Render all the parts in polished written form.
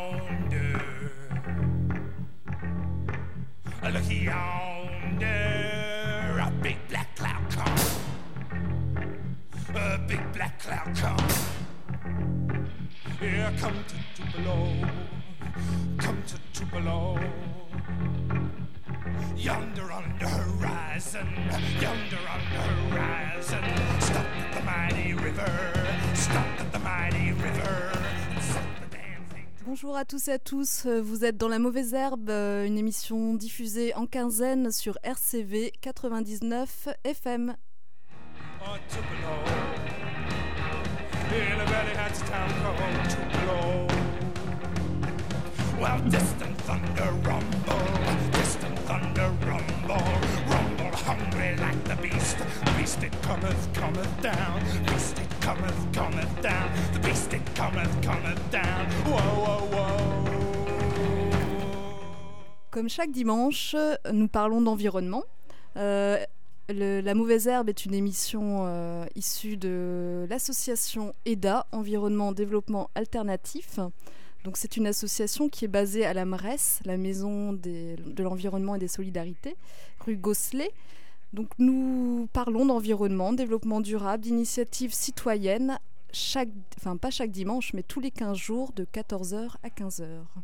yonder. Look yonder, a big black cloud come. A big black cloud come. Here come to Tupelo, come to Tupelo. Yonder on the horizon, yonder on the horizon. Stop at the mighty river, stop at the mighty river. Bonjour à tous et à tous, vous êtes dans La Mauvaise Herbe, une émission diffusée en quinzaine sur RCV 99 FM. Well, distant thunder rumble, rumble hungry like the beast. The beast it cometh down, beast it cometh down, the beast it cometh down. Whoa, whoa, whoa. Comme chaque dimanche, nous parlons d'environnement. La Mauvaise Herbe est une émission issue de l'association EDA, Environnement Développement Alternatif. Donc c'est une association qui est basée à la MRES, la Maison de l'Environnement et des Solidarités, rue Gosselet. Donc nous parlons d'environnement, développement durable, d'initiatives citoyennes, pas chaque dimanche, mais tous les 15 jours de 14h à 15h.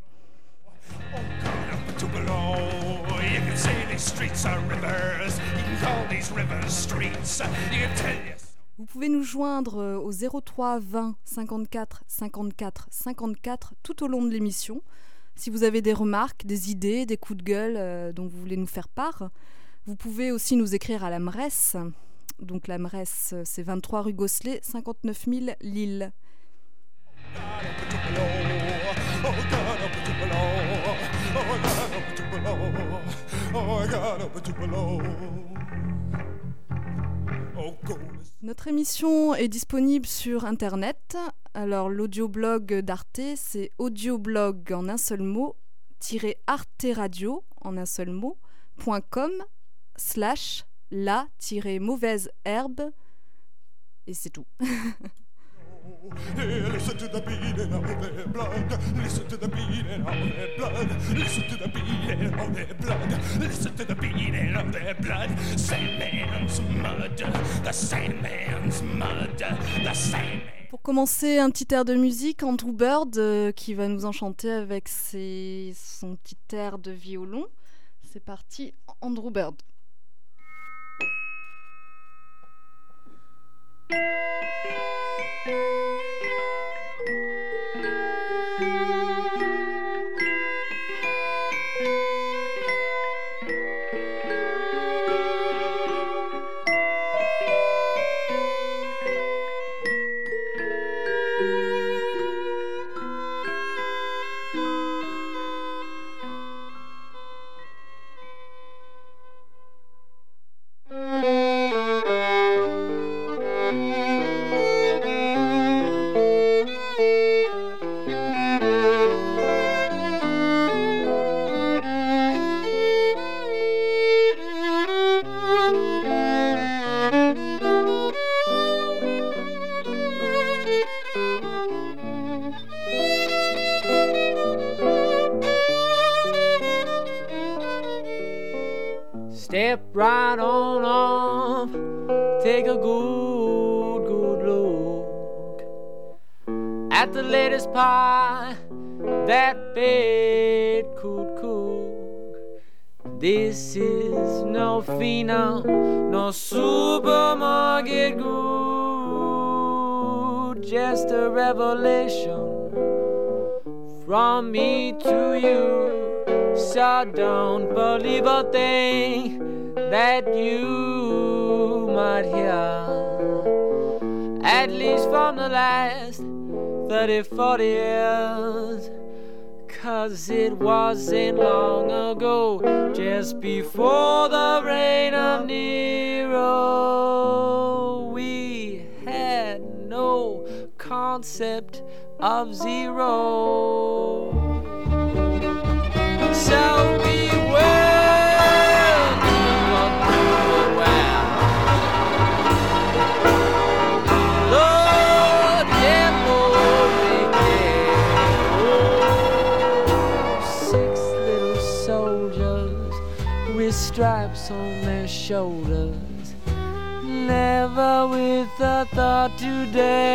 Vous pouvez nous joindre au 03 20 54 54 54 tout au long de l'émission. Si vous avez des remarques, des idées, des coups de gueule dont vous voulez nous faire part, vous pouvez aussi nous écrire à la MRES. Donc la MRES, c'est 23 rue Gosselet, 59 000 Lille. Notre émission est disponible sur Internet. Alors l'audio-blog d'Arte, c'est audioblog en un seul mot, _arteradio en un seul mot, .com/la-mauvaise herbe. Et c'est tout. Listen to the beating of their blood. Listen to the beating of their blood. Listen to the beating of their blood. Listen to the beating of their blood. Sandman's mud. The Sandman's mud. The Sandman. Pour commencer, un petit air de musique, Andrew Bird qui va nous enchanter avec son petit air de violon. C'est parti, Andrew Bird. Step right on off, take a good look at the latest pie that Fate could cook. This is no phenom, no supermarket good, just a revelation from me to you. So don't believe a thing that you might hear, at least from the last 30-40 years, 'cause it wasn't long ago, just before the reign of Nero, we had no concept of zero. So beware, beware. Lord, yeah, Lord, yeah. Oh. stripes on their shoulders, never with a thought to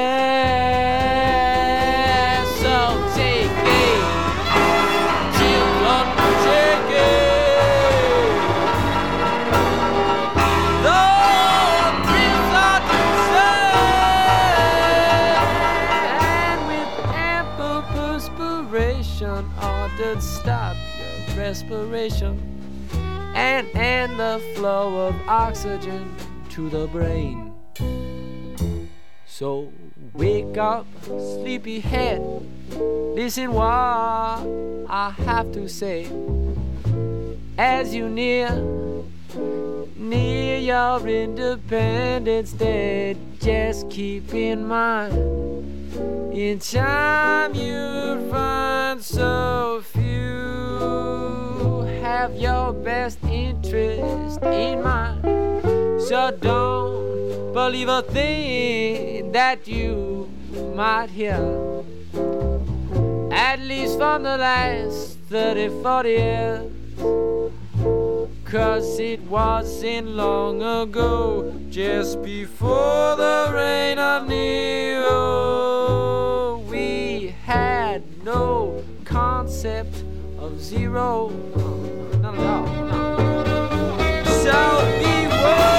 dare. So take it, children, take it. Though dreams are deserved, and with ample perspiration, ordered stop your respiration and end the flow of oxygen to the brain. So wake up, sleepyhead, listen what I have to say. As you near your Independence Day, just keep in mind, in time you'll find so few have your best interest in mind. So don't believe a thing that you might hear, at least from the last 30-40 years. 'Cause it wasn't long ago, just before the reign of Nero, we had no concept of zero. None at all. No. So beware.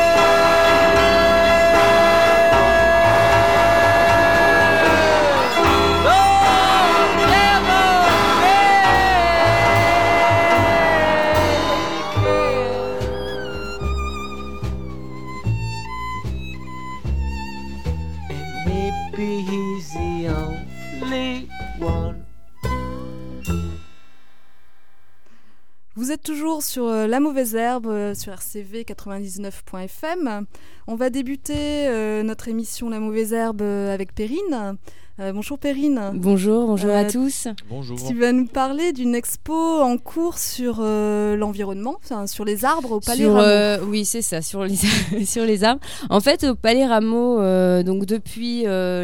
Vous êtes toujours sur La Mauvaise Herbe, sur RCV 99.fm. On va débuter notre émission La Mauvaise Herbe avec Perrine. Bonjour Perrine. Bonjour à tous. Bonjour. Tu vas nous parler d'une expo en cours sur l'environnement, enfin, sur les arbres au Palais Rameau. Oui, c'est ça, sur les, sur les arbres. En fait, au Palais Rameau, donc depuis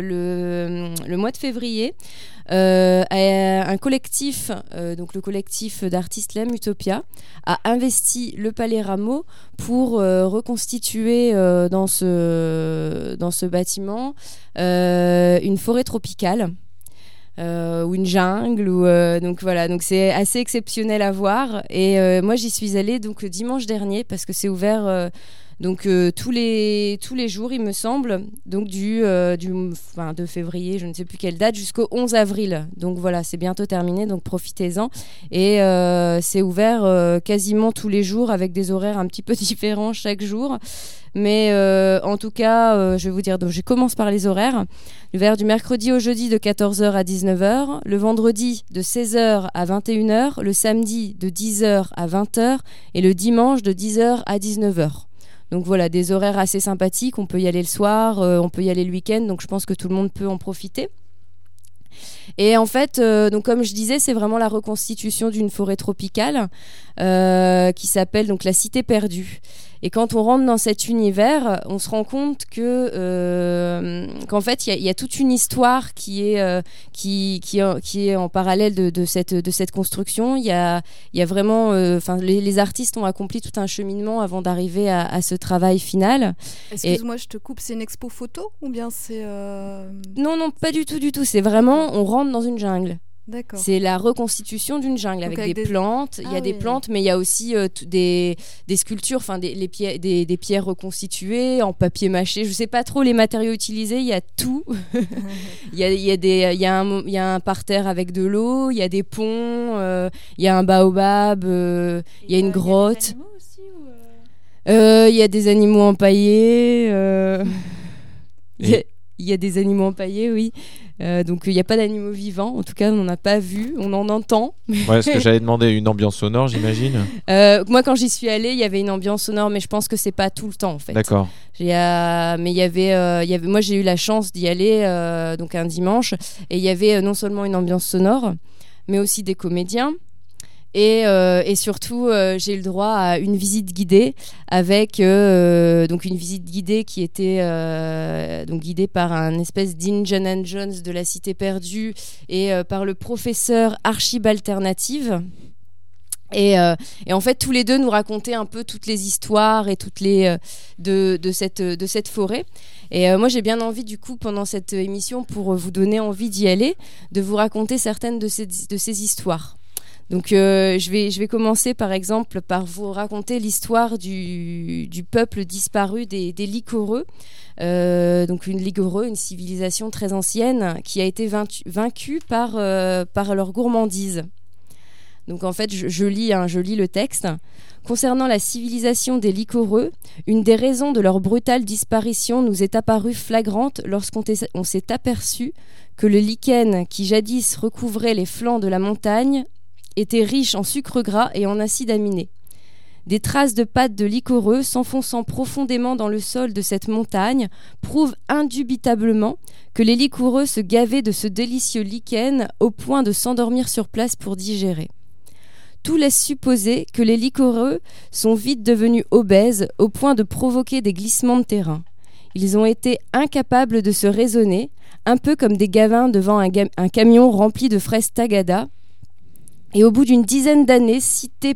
le mois de février, un collectif, donc le collectif d'artistes LEM Utopia, a investi le Palais Rameau pour reconstituer dans ce bâtiment une forêt tropicale. Ou une jungle, donc voilà, donc c'est assez exceptionnel à voir. Et moi j'y suis allée donc dimanche dernier parce que c'est ouvert donc tous les jours il me semble, donc de février, je ne sais plus quelle date, jusqu'au 11 avril. Donc voilà, c'est bientôt terminé, donc profitez-en. Et c'est ouvert quasiment tous les jours avec des horaires un petit peu différents chaque jour. Mais en tout cas, je vais vous dire, donc je commence par les horaires. Ouvert du mercredi au jeudi de 14h à 19h, le vendredi de 16h à 21h, le samedi de 10h à 20h et le dimanche de 10h à 19h. Donc voilà, des horaires assez sympathiques. On peut y aller le soir, on peut y aller le week-end, donc je pense que tout le monde peut en profiter. Et en fait, donc comme je disais, c'est vraiment la reconstitution d'une forêt tropicale qui s'appelle donc la Cité perdue. Et quand on rentre dans cet univers, on se rend compte qu'en fait, il y a toute une histoire qui est en parallèle de cette construction. Il y a vraiment, les artistes ont accompli tout un cheminement avant d'arriver à ce travail final. Excuse-moi, je te coupe. C'est une expo photo ou bien c'est Non, pas du tout. C'est vraiment, on rentre dans une jungle. D'accord. C'est la reconstitution d'une jungle avec des plantes. Il y a des plantes, mais il y a aussi des sculptures, enfin des pierres reconstituées en papier mâché. Je sais pas trop les matériaux utilisés. Il y a tout. Il y a un parterre avec de l'eau. Il y a des ponts. Il y a un baobab. Il y a une grotte. Il y a des animaux empaillés. Il y a des animaux empaillés, oui. Donc il n'y a pas d'animaux vivants, en tout cas on n'en a pas vu, on en entend. Ouais, ce que j'allais demander, une ambiance sonore j'imagine. Moi quand j'y suis allée il y avait une ambiance sonore, mais je pense que c'est pas tout le temps en fait. D'accord. Mais il y avait moi j'ai eu la chance d'y aller donc un dimanche, et il y avait non seulement une ambiance sonore mais aussi des comédiens. Et surtout, j'ai eu le droit à une visite guidée avec donc une visite guidée qui était donc guidée par un espèce d'Indiana Jones de la Cité perdue et par le professeur Archibalternative. Et en fait, tous les deux nous racontaient un peu toutes les histoires et toutes les de cette forêt. Et moi, j'ai bien envie, du coup, pendant cette émission, pour vous donner envie d'y aller, de vous raconter certaines de ces histoires. Donc, je vais commencer, par exemple, par vous raconter l'histoire du peuple disparu des Licoreux. Donc, une Licoreux, une civilisation très ancienne qui a été vaincue par leur gourmandise. Donc en fait, je lis le texte. Concernant la civilisation des Licoreux, une des raisons de leur brutale disparition nous est apparue flagrante lorsqu'on s'est aperçu que le lichen qui jadis recouvrait les flancs de la montagne était riche en sucre gras et en acides aminés. Des traces de pattes de Licoreux s'enfonçant profondément dans le sol de cette montagne prouvent indubitablement que les Licoreux se gavaient de ce délicieux lichen au point de s'endormir sur place pour digérer. Tout laisse supposer que les Licoreux sont vite devenus obèses au point de provoquer des glissements de terrain. Ils ont été incapables de se raisonner, un peu comme des gavins devant un camion rempli de fraises tagada. Et au bout d'une dizaine d'années, cité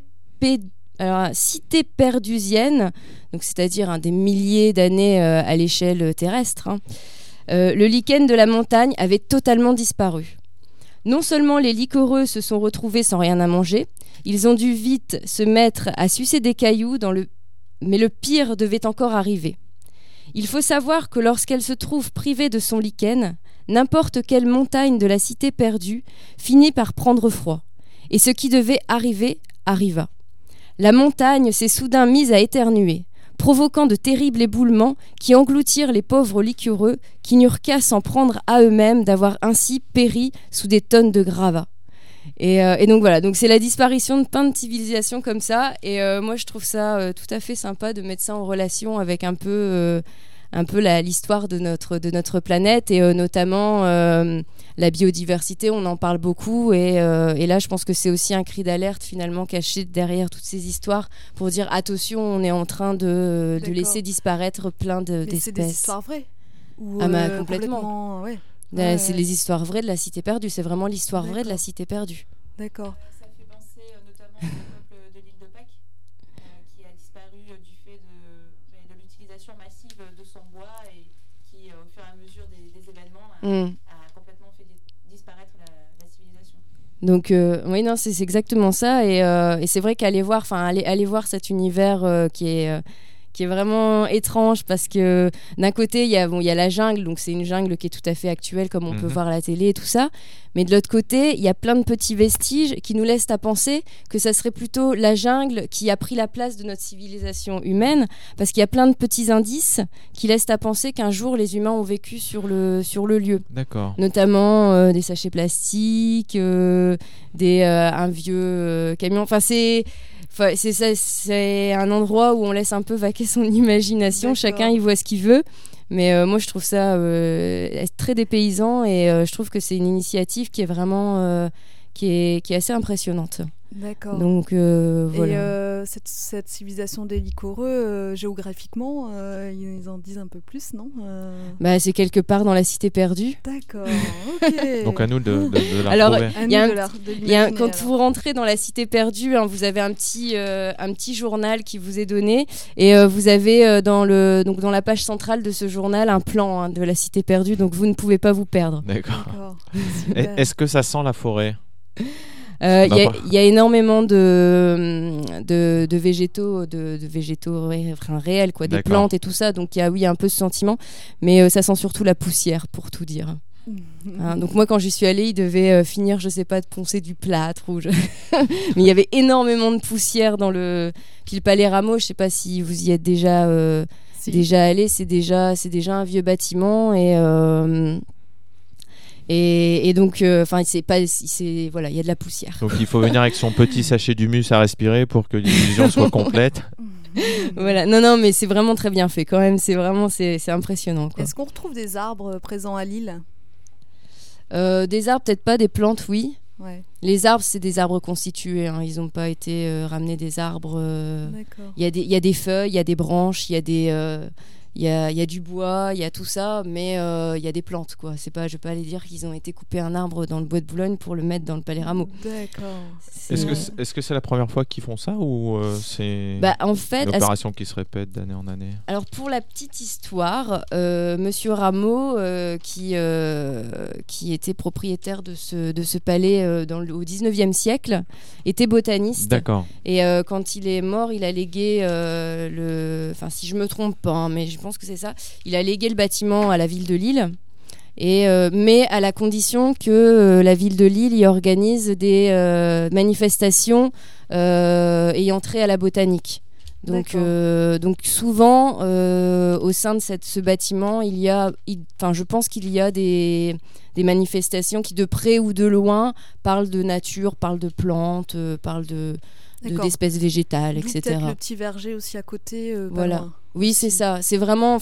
perdusienne, donc c'est-à-dire des milliers d'années à l'échelle terrestre, le lichen de la montagne avait totalement disparu. Non seulement les Licoreux se sont retrouvés sans rien à manger, ils ont dû vite se mettre à sucer des cailloux, mais le pire devait encore arriver. Il faut savoir que lorsqu'elle se trouve privée de son lichen, n'importe quelle montagne de la cité perdue finit par prendre froid. Et ce qui devait arriver, arriva. La montagne s'est soudain mise à éternuer, provoquant de terribles éboulements qui engloutirent les pauvres Licoreux qui n'eurent qu'à s'en prendre à eux-mêmes d'avoir ainsi péri sous des tonnes de gravats. Et donc voilà, donc c'est la disparition de plein de civilisations comme ça, et moi je trouve ça tout à fait sympa de mettre ça en relation avec un peu l'histoire de notre planète, et notamment la biodiversité. On en parle beaucoup, et là je pense que c'est aussi un cri d'alerte finalement caché derrière toutes ces histoires pour dire attention, on est en train de laisser disparaître plein d'espèces. C'est des histoires vraies ou, complètement. Ouais. C'est les histoires vraies de la cité perdue, c'est vraiment l'histoire vraie de la cité perdue. D'accord. Ça fait penser notamment au peuple de l'île de Pâques qui a disparu du fait de l'utilisation massive de son bois, et qui au fur et à mesure des événements a complètement fait disparaître la civilisation. Donc oui, non, c'est exactement ça, et c'est vrai qu'aller voir cet univers qui est vraiment étrange, parce que d'un côté il y a la jungle, donc c'est une jungle qui est tout à fait actuelle comme on peut voir à la télé et tout ça, mais de l'autre côté il y a plein de petits vestiges qui nous laissent à penser que ça serait plutôt la jungle qui a pris la place de notre civilisation humaine, parce qu'il y a plein de petits indices qui laissent à penser qu'un jour les humains ont vécu sur le lieu. D'accord. Notamment des sachets plastiques, un vieux camion, c'est un endroit où on laisse un peu vaquer son imagination. D'accord. Chacun y voit ce qu'il veut, mais moi je trouve ça très dépaysant, et je trouve que c'est une initiative qui est vraiment qui est assez impressionnante. D'accord. Donc voilà. Et cette civilisation des Licoreux, géographiquement, ils en disent un peu plus, non c'est quelque part dans la cité perdue. D'accord. Ok. Donc à nous de la alors, retrouver. Quand vous rentrez dans la cité perdue, vous avez un petit journal qui vous est donné, et vous avez dans la page centrale de ce journal un plan de la cité perdue, donc vous ne pouvez pas vous perdre. D'accord. Est-ce que ça sent la forêt ? Il y a énormément de végétaux, réels, quoi, des plantes et tout ça. Donc il y a un peu ce sentiment, mais ça sent surtout la poussière, pour tout dire. Donc moi, quand j'y suis allée, il devait finir, je sais pas, de poncer du plâtre mais il y avait énormément de poussière dans Puis le Palais Rameau, je sais pas si vous y êtes déjà allé. C'est déjà un vieux bâtiment, et donc il y a de la poussière. Donc il faut venir avec son petit sachet d'humus à respirer pour que l'illusion soit complète. Voilà, non, mais c'est vraiment très bien fait quand même. C'est impressionnant, quoi. Est-ce qu'on retrouve des arbres présents à l'île ? Des arbres, peut-être pas. Des plantes, oui. Ouais. Les arbres, c'est des arbres constitués. Ils n'ont pas été ramenés des arbres. D'accord. Il y a des feuilles, il y a des branches, il y a il y a du bois, il y a tout ça, mais il y a des plantes, quoi. C'est pas, je vais pas aller dire qu'ils ont été couper un arbre dans le bois de Boulogne pour le mettre dans le Palais Rameau. D'accord. Est-ce que c'est la première fois qu'ils font ça ou c'est en fait, une opération qui se répète d'année en année? Alors pour la petite histoire, Monsieur Rameau, qui était propriétaire de ce palais au 19e siècle, était botaniste. D'accord. Et quand il est mort, il a légué si je me trompe pas, hein, mais je pense que c'est ça, il a légué le bâtiment à la ville de Lille. Mais à la condition que la ville de Lille y organise des manifestations ayant trait à la botanique. Donc souvent, au sein de ce bâtiment, je pense qu'il y a des manifestations qui, de près ou de loin, parlent de nature, parlent de plantes, parlent d'espèces végétales, etc. Peut-être le petit verger aussi à côté. Voilà. Oui, c'est ça. C'était vraiment,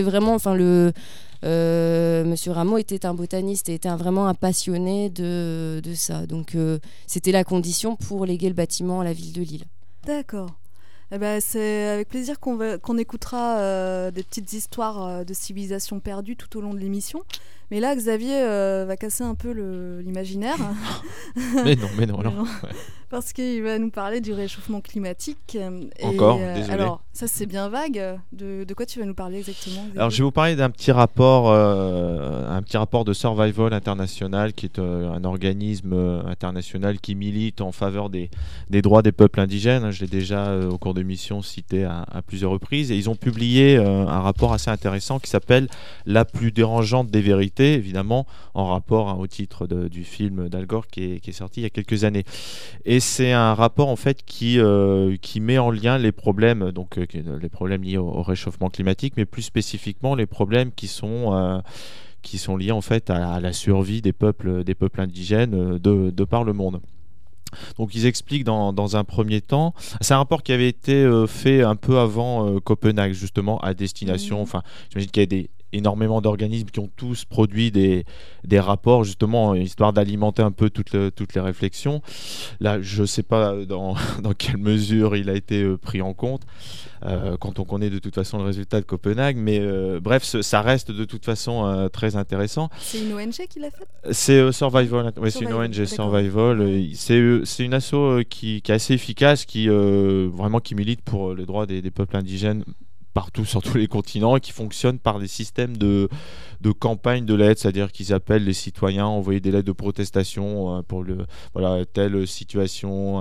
Monsieur Rameau était un botaniste et était vraiment un passionné de ça. Donc, c'était la condition pour léguer le bâtiment à la ville de Lille. D'accord. Eh ben, c'est avec plaisir qu'on écoutera des petites histoires de civilisation perdue tout au long de l'émission. Mais là, Xavier va casser un peu l'imaginaire. mais non. Ouais. Parce qu'il va nous parler du réchauffement climatique. Encore, désolé. Alors, ça c'est bien vague. De quoi tu vas nous parler exactement, Xavier ? Alors, je vais vous parler d'un petit rapport de Survival International, qui est un organisme international qui milite en faveur des droits des peuples indigènes. Je l'ai déjà, au cours de l'émission, cité à plusieurs reprises. Et ils ont publié un rapport assez intéressant qui s'appelle « La plus dérangeante des vérités », évidemment, en rapport au titre du film d'Al Gore qui est sorti il y a quelques années. Et c'est un rapport en fait qui met en lien les problèmes, les problèmes liés au réchauffement climatique, mais plus spécifiquement les problèmes qui sont liés en fait à la survie des peuples indigènes de par le monde. Donc ils expliquent dans un premier temps, c'est un rapport qui avait été fait un peu avant Copenhague, justement, à destination, enfin j'imagine qu'il y a énormément d'organismes qui ont tous produit des rapports, justement, histoire d'alimenter un peu toutes les réflexions. Là, je ne sais pas dans quelle mesure il a été pris en compte, quand on connaît de toute façon le résultat de Copenhague, mais bref, ça reste de toute façon très intéressant. C'est une ONG qui l'a fait ? C'est Survival, ouais, c'est une ONG Survival. C'est une asso qui est assez efficace, qui milite pour les droits des peuples indigènes partout, sur tous les continents, et qui fonctionne par des systèmes de campagne de l'aide, c'est-à-dire qu'ils appellent les citoyens à envoyer des lettres de protestation pour telle situation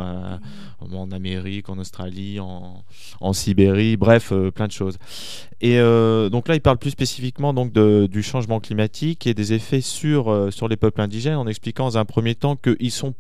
en Amérique, en Australie, en Sibérie, bref, plein de choses. Et donc là, il parle plus spécifiquement du changement climatique et des effets sur les peuples indigènes, en expliquant dans un premier temps qu'ils sont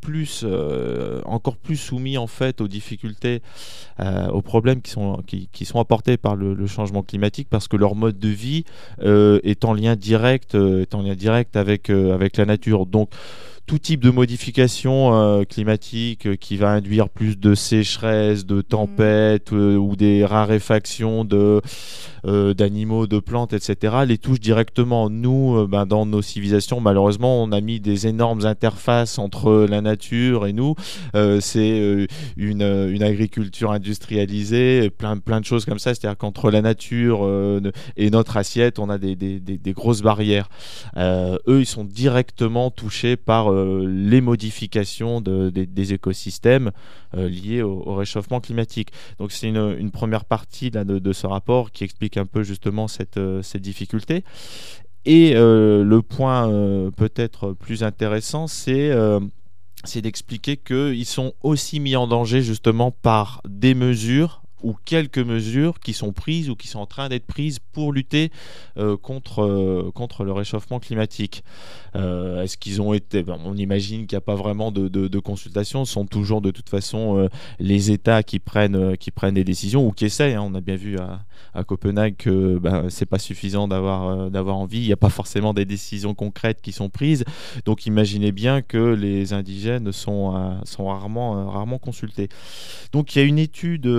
encore plus soumis en fait aux difficultés, aux problèmes qui sont apportés par le changement climatique, parce que leur mode de vie est en lien direct avec la nature. Donc tout type de modification climatique qui va induire plus de sécheresse, de tempêtes ou des raréfactions d'animaux, de plantes, etc., les touche directement. Nous, dans nos civilisations, malheureusement, on a mis des énormes interfaces entre la nature et nous. C'est une agriculture industrialisée, plein de choses comme ça. C'est-à-dire qu'entre la nature et notre assiette, on a des grosses barrières. Eux, ils sont directement touchés par les modifications des écosystèmes liées au réchauffement climatique. Donc c'est une première partie là, de ce rapport qui explique un peu justement cette difficulté. Et le point peut-être plus intéressant, c'est d'expliquer qu'ils sont aussi mis en danger justement par des mesures ou quelques mesures qui sont prises ou qui sont en train d'être prises pour lutter contre le réchauffement climatique. Est-ce qu'ils ont été... on imagine qu'il n'y a pas vraiment de consultation. Ce sont toujours de toute façon les États qui prennent des décisions ou qui essayent. On a bien vu à Copenhague que c'est pas suffisant d'avoir envie. Il n'y a pas forcément des décisions concrètes qui sont prises. Donc imaginez bien que les indigènes sont rarement consultés. Donc il y a une étude...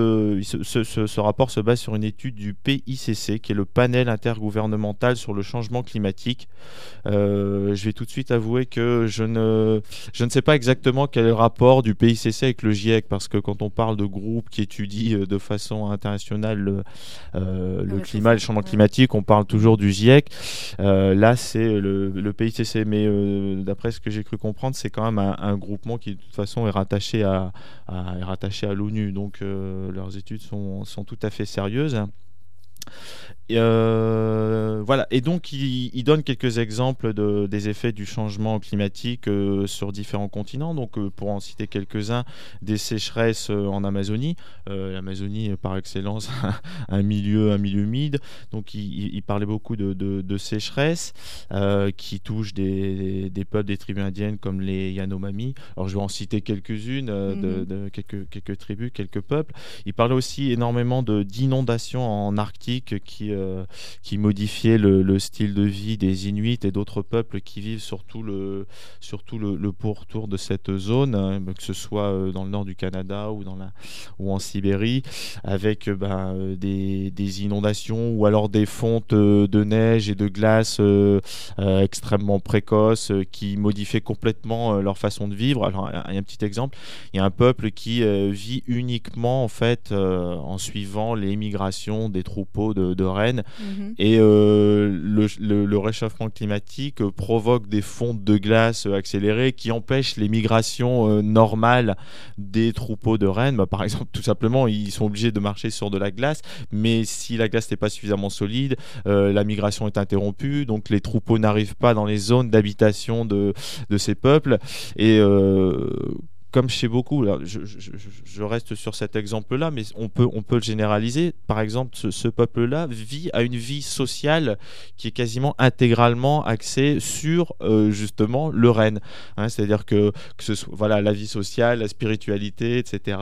ce rapport se base sur une étude du PICC, qui est le panel intergouvernemental sur le changement climatique. Je vais tout de suite avouer que je ne sais pas exactement quel est le rapport du PICC avec le GIEC, parce que quand on parle de groupe qui étudie de façon internationale le climat et le changement climatique, on parle toujours du GIEC. Là, c'est le PICC, mais d'après ce que j'ai cru comprendre, c'est quand même un groupement qui de toute façon est rattaché à l'ONU, donc leurs études sont tout à fait sérieuses. Voilà, et donc il donne quelques exemples des effets du changement climatique sur différents continents. Donc pour en citer quelques-uns, des sécheresses en Amazonie. L'Amazonie par excellence un milieu humide. Donc il parlait beaucoup de sécheresses qui touchent des peuples, des tribus indiennes comme les Yanomami. Alors je vais en citer quelques-unes de quelques tribus, quelques peuples. Il parlait aussi énormément d'inondations en Arctique qui modifiait le style de vie des Inuits et d'autres peuples qui vivent sur tout le pourtour de cette zone, hein, que ce soit dans le nord du Canada ou en Sibérie, avec des inondations ou alors des fontes de neige et de glace extrêmement précoces qui modifiaient complètement leur façon de vivre. Alors, il y a un petit exemple, il y a un peuple qui vit uniquement en fait en suivant les migrations des troupeaux de rennes. Et le réchauffement climatique provoque des fontes de glace accélérées qui empêchent les migrations normales des troupeaux de rennes. Par exemple, tout simplement, ils sont obligés de marcher sur de la glace, mais si la glace n'est pas suffisamment solide, la migration est interrompue, donc les troupeaux n'arrivent pas dans les zones d'habitation de ces peuples. Et comme chez beaucoup, là, je reste sur cet exemple-là, mais on peut le généraliser. Par exemple, ce peuple-là a une vie sociale qui est quasiment intégralement axée sur justement le renne. Hein, c'est-à-dire que ce soit la vie sociale, la spiritualité, etc.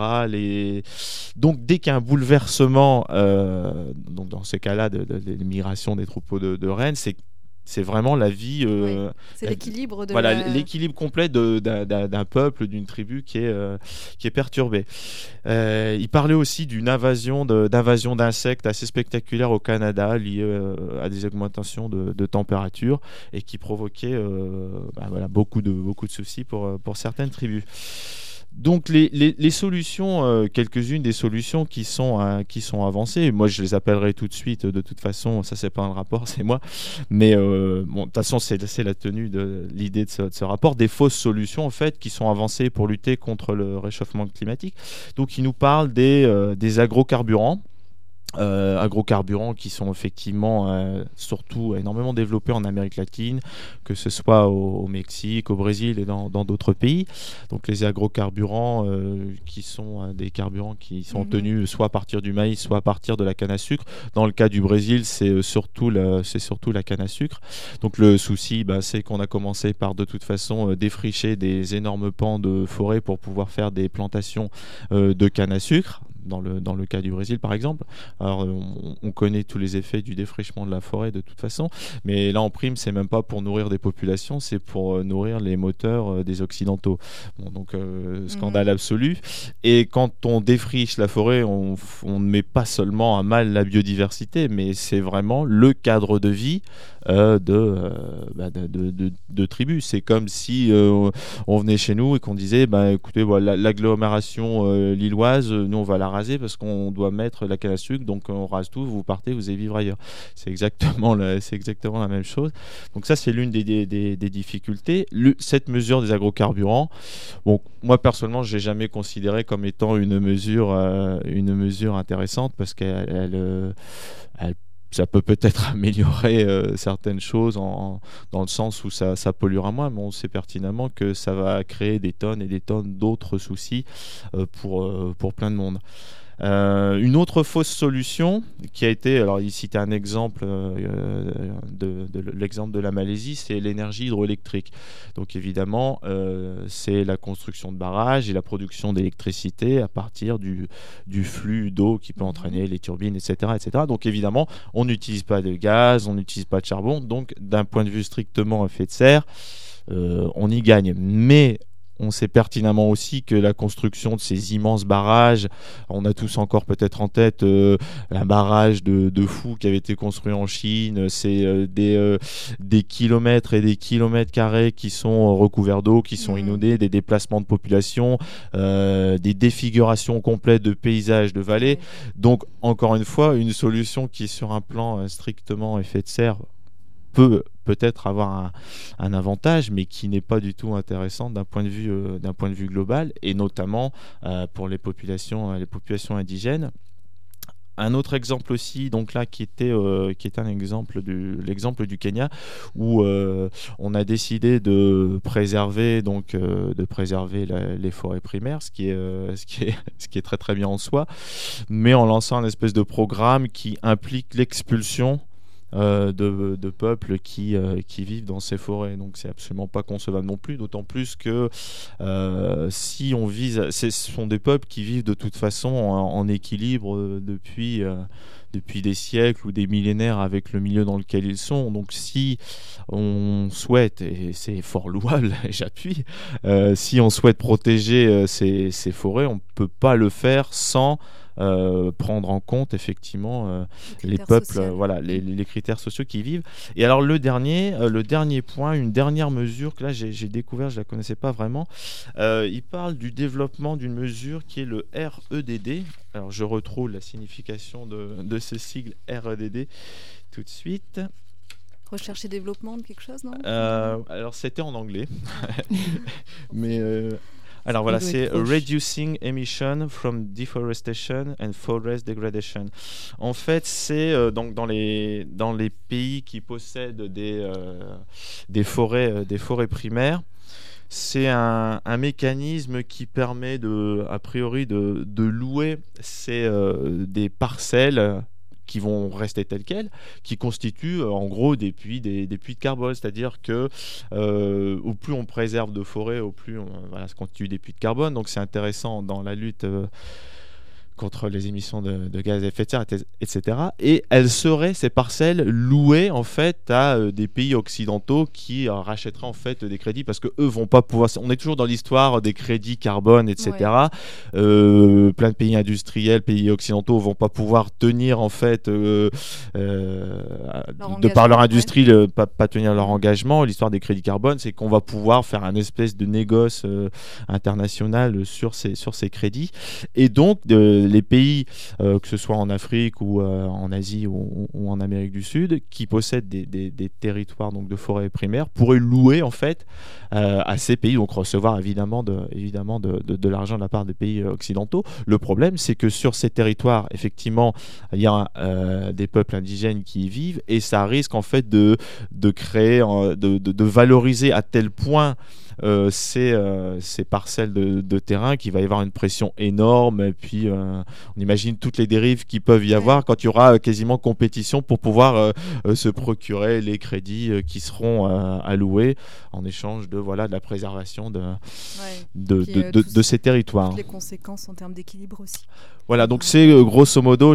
Donc dès qu'il y a un bouleversement, donc dans ces cas-là, de migration des troupeaux de rennes, c'est vraiment la vie. C'est l'équilibre l'équilibre complet d'un peuple, d'une tribu qui est perturbé. Il parlait aussi d'une invasion d'insectes assez spectaculaire au Canada, liée à des augmentations de température et qui provoquait beaucoup de soucis pour certaines tribus. Donc les solutions, quelques-unes des solutions qui sont avancées, moi je les appellerai tout de suite, de toute façon ça c'est pas un rapport, c'est moi, mais de toute façon c'est la tenue de l'idée de ce rapport, des fausses solutions en fait qui sont avancées pour lutter contre le réchauffement climatique. Donc il nous parle des agrocarburants. Agrocarburants qui sont effectivement surtout énormément développés en Amérique latine, que ce soit au Mexique, au Brésil et dans d'autres pays. Donc les agrocarburants qui sont des carburants qui sont obtenus soit à partir du maïs, soit à partir de la canne à sucre. Dans le cas du Brésil, c'est surtout la canne à sucre. Donc le souci, c'est qu'on a commencé par de toute façon défricher des énormes pans de forêt pour pouvoir faire des plantations de canne à sucre. Dans le cas du Brésil par exemple. Alors on connaît tous les effets du défrichement de la forêt de toute façon, mais là en prime c'est même pas pour nourrir des populations, c'est pour nourrir les moteurs des Occidentaux. Donc scandale absolu. Et quand on défriche la forêt, on ne met pas seulement à mal la biodiversité, mais c'est vraiment le cadre de vie de tribus. C'est comme si on venait chez nous et qu'on disait écoutez, l'agglomération lilloise, nous on va la raser parce qu'on doit mettre la canne à sucre, donc on rase tout, vous partez, vous allez vivre ailleurs. C'est exactement la même chose. Donc ça c'est l'une des difficultés. Cette mesure des agrocarburants, moi personnellement je l'ai jamais considérée comme étant une mesure intéressante parce qu'elle ça peut-être améliorer certaines choses dans le sens où ça polluera moins, mais on sait pertinemment que ça va créer des tonnes et des tonnes d'autres soucis pour plein de monde. Une autre fausse solution qui a été, alors il citait un exemple de l'exemple de la Malaisie, c'est l'énergie hydroélectrique. Donc évidemment c'est la construction de barrages et la production d'électricité à partir du flux d'eau qui peut entraîner les turbines, etc. Donc évidemment on n'utilise pas de gaz, on n'utilise pas de charbon, donc d'un point de vue strictement effet de serre, on y gagne. Mais on sait pertinemment aussi que la construction de ces immenses barrages, on a tous encore peut-être en tête un barrage de fou qui avait été construit en Chine, c'est des kilomètres et des kilomètres carrés qui sont recouverts d'eau, qui sont inondés, des déplacements de population, des défigurations complètes de paysages, de vallées. Donc encore une fois, une solution qui sur un plan strictement effet de serre peut-être avoir un avantage, mais qui n'est pas du tout intéressant d'un point de vue global, et notamment pour les populations indigènes. Un autre exemple aussi, donc là, qui était un exemple du Kenya, où on a décidé de préserver les forêts primaires, ce qui est très très bien en soi, mais en lançant un espèce de programme qui implique l'expulsion de peuples qui vivent dans ces forêts. Donc c'est absolument pas concevable non plus, d'autant plus que si on vise, ce sont des peuples qui vivent de toute façon en équilibre depuis des siècles ou des millénaires avec le milieu dans lequel ils sont. Donc si on souhaite, et c'est fort louable, et j'appuie, si on souhaite protéger ces forêts, on ne peut pas le faire sans prendre en compte effectivement les peuples, les critères sociaux qui y vivent. Et alors le dernier point, une dernière mesure que là j'ai découvert, je la connaissais pas vraiment. Il parle du développement d'une mesure qui est le REDD. Alors je retrouve la signification de ce sigle REDD tout de suite. Recherche et développement de quelque chose, non ? Alors c'était en anglais, mais alors voilà, c'est Reducing Emission from Deforestation and Forest Degradation. En fait, c'est donc dans les pays qui possèdent des forêts primaires, c'est un mécanisme qui permet a priori de louer des parcelles qui vont rester telles quelles, qui constituent en gros des puits de carbone, c'est-à-dire que au plus on préserve de forêts, au plus ça constitue des puits de carbone. Donc c'est intéressant dans la lutte contre les émissions de gaz à effet de serre, etc. Et ces parcelles louées en fait à des pays occidentaux qui rachèteraient en fait des crédits, parce que eux vont pas pouvoir. On est toujours dans l'histoire des crédits carbone, etc. Ouais. Plein de pays industriels, pays occidentaux vont pas pouvoir tenir en fait de par leur industrie, pas tenir leur engagement. L'histoire des crédits carbone, c'est qu'on va pouvoir faire un espèce de négoce international sur ces crédits, et donc les pays, que ce soit en Afrique ou en Asie ou en Amérique du Sud, qui possèdent des territoires donc de forêts primaires, pourraient louer en fait à ces pays, donc recevoir évidemment de l'argent de la part des pays occidentaux. Le problème, c'est que sur ces territoires, effectivement, il y a des peuples indigènes qui y vivent, et ça risque en fait de créer, de valoriser à tel point ces parcelles de terrain qu'il va y avoir une pression énorme, et puis on imagine toutes les dérives qui peuvent y avoir quand il y aura quasiment compétition pour pouvoir se procurer les crédits qui seront alloués en échange de la préservation de ces territoires. Toutes les conséquences en termes d'équilibre aussi. Voilà, donc c'est grosso modo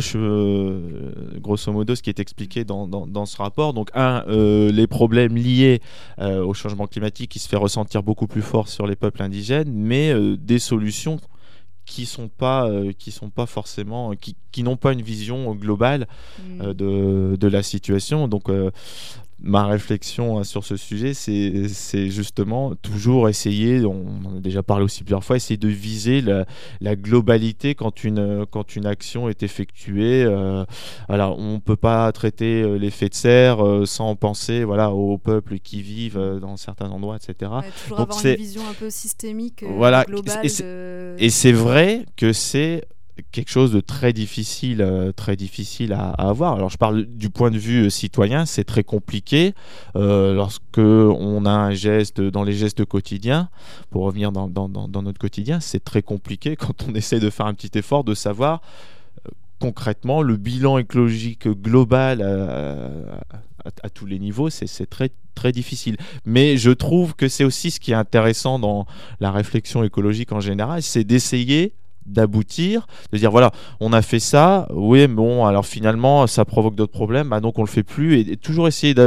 ce qui est expliqué dans ce rapport. Donc les problèmes liés au changement climatique qui se fait ressentir beaucoup plus fort sur les peuples indigènes, mais des solutions qui sont pas forcément, qui n'ont pas une vision globale de la situation. Donc ma réflexion sur ce sujet, c'est justement toujours essayer, on en a déjà parlé aussi plusieurs fois, essayer de viser la globalité quand une action est effectuée. Alors, on ne peut pas traiter l'effet de serre sans penser aux peuples qui vivent dans certains endroits, etc. Toujours donc avoir une vision un peu systémique, globale. Et c'est vrai que c'est quelque chose de très difficile à avoir. Alors je parle du point de vue citoyen, c'est très compliqué lorsque on a un geste dans les gestes quotidiens. Pour revenir dans notre quotidien, c'est très compliqué quand on essaie de faire un petit effort de savoir concrètement le bilan écologique global à tous les niveaux. C'est très très difficile. Mais je trouve que c'est aussi ce qui est intéressant dans la réflexion écologique en général, c'est d'essayer d'aboutir, de dire on a fait ça, oui, bon, alors finalement ça provoque d'autres problèmes, donc on le fait plus, et toujours essayer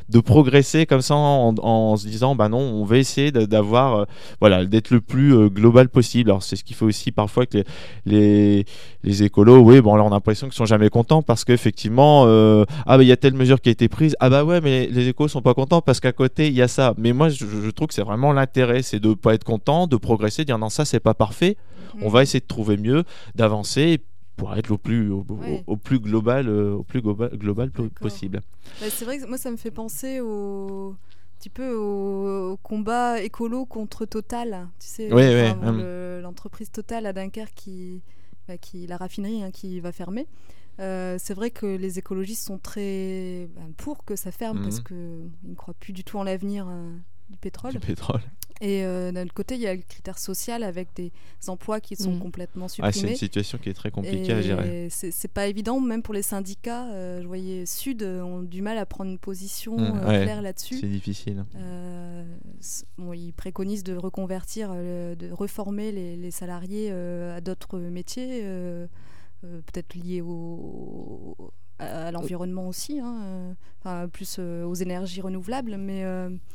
de progresser comme ça en se disant bah non, on va essayer d'avoir d'être le plus global possible. Alors c'est ce qui fait aussi parfois que les écolos, oui, bon, alors on a l'impression qu'ils sont jamais contents parce qu'effectivement il y a telle mesure qui a été prise, mais les écolos sont pas contents parce qu'à côté il y a ça. Mais moi je trouve que c'est vraiment l'intérêt, c'est de pas être content, de progresser, de dire non, ça c'est pas parfait, on va essayer de trouver mieux, d'avancer pour être au plus global possible. C'est vrai que moi ça me fait penser un petit peu au combat écolo contre Total, tu sais, l'entreprise Total à Dunkerque qui la raffinerie qui va fermer. C'est vrai que les écologistes sont très pour que ça ferme parce qu'ils ne croient plus du tout en l'avenir du pétrole. Et d'un autre côté, il y a le critère social avec des emplois qui sont complètement supprimés. C'est une situation qui est très compliquée à gérer. C'est pas évident, même pour les syndicats. Je voyais Sud ont du mal à prendre une position claire là-dessus. C'est difficile. Ils préconisent de reconvertir, de reformer les salariés à d'autres métiers, peut-être liés à l'environnement aussi, plus aux énergies renouvelables, mais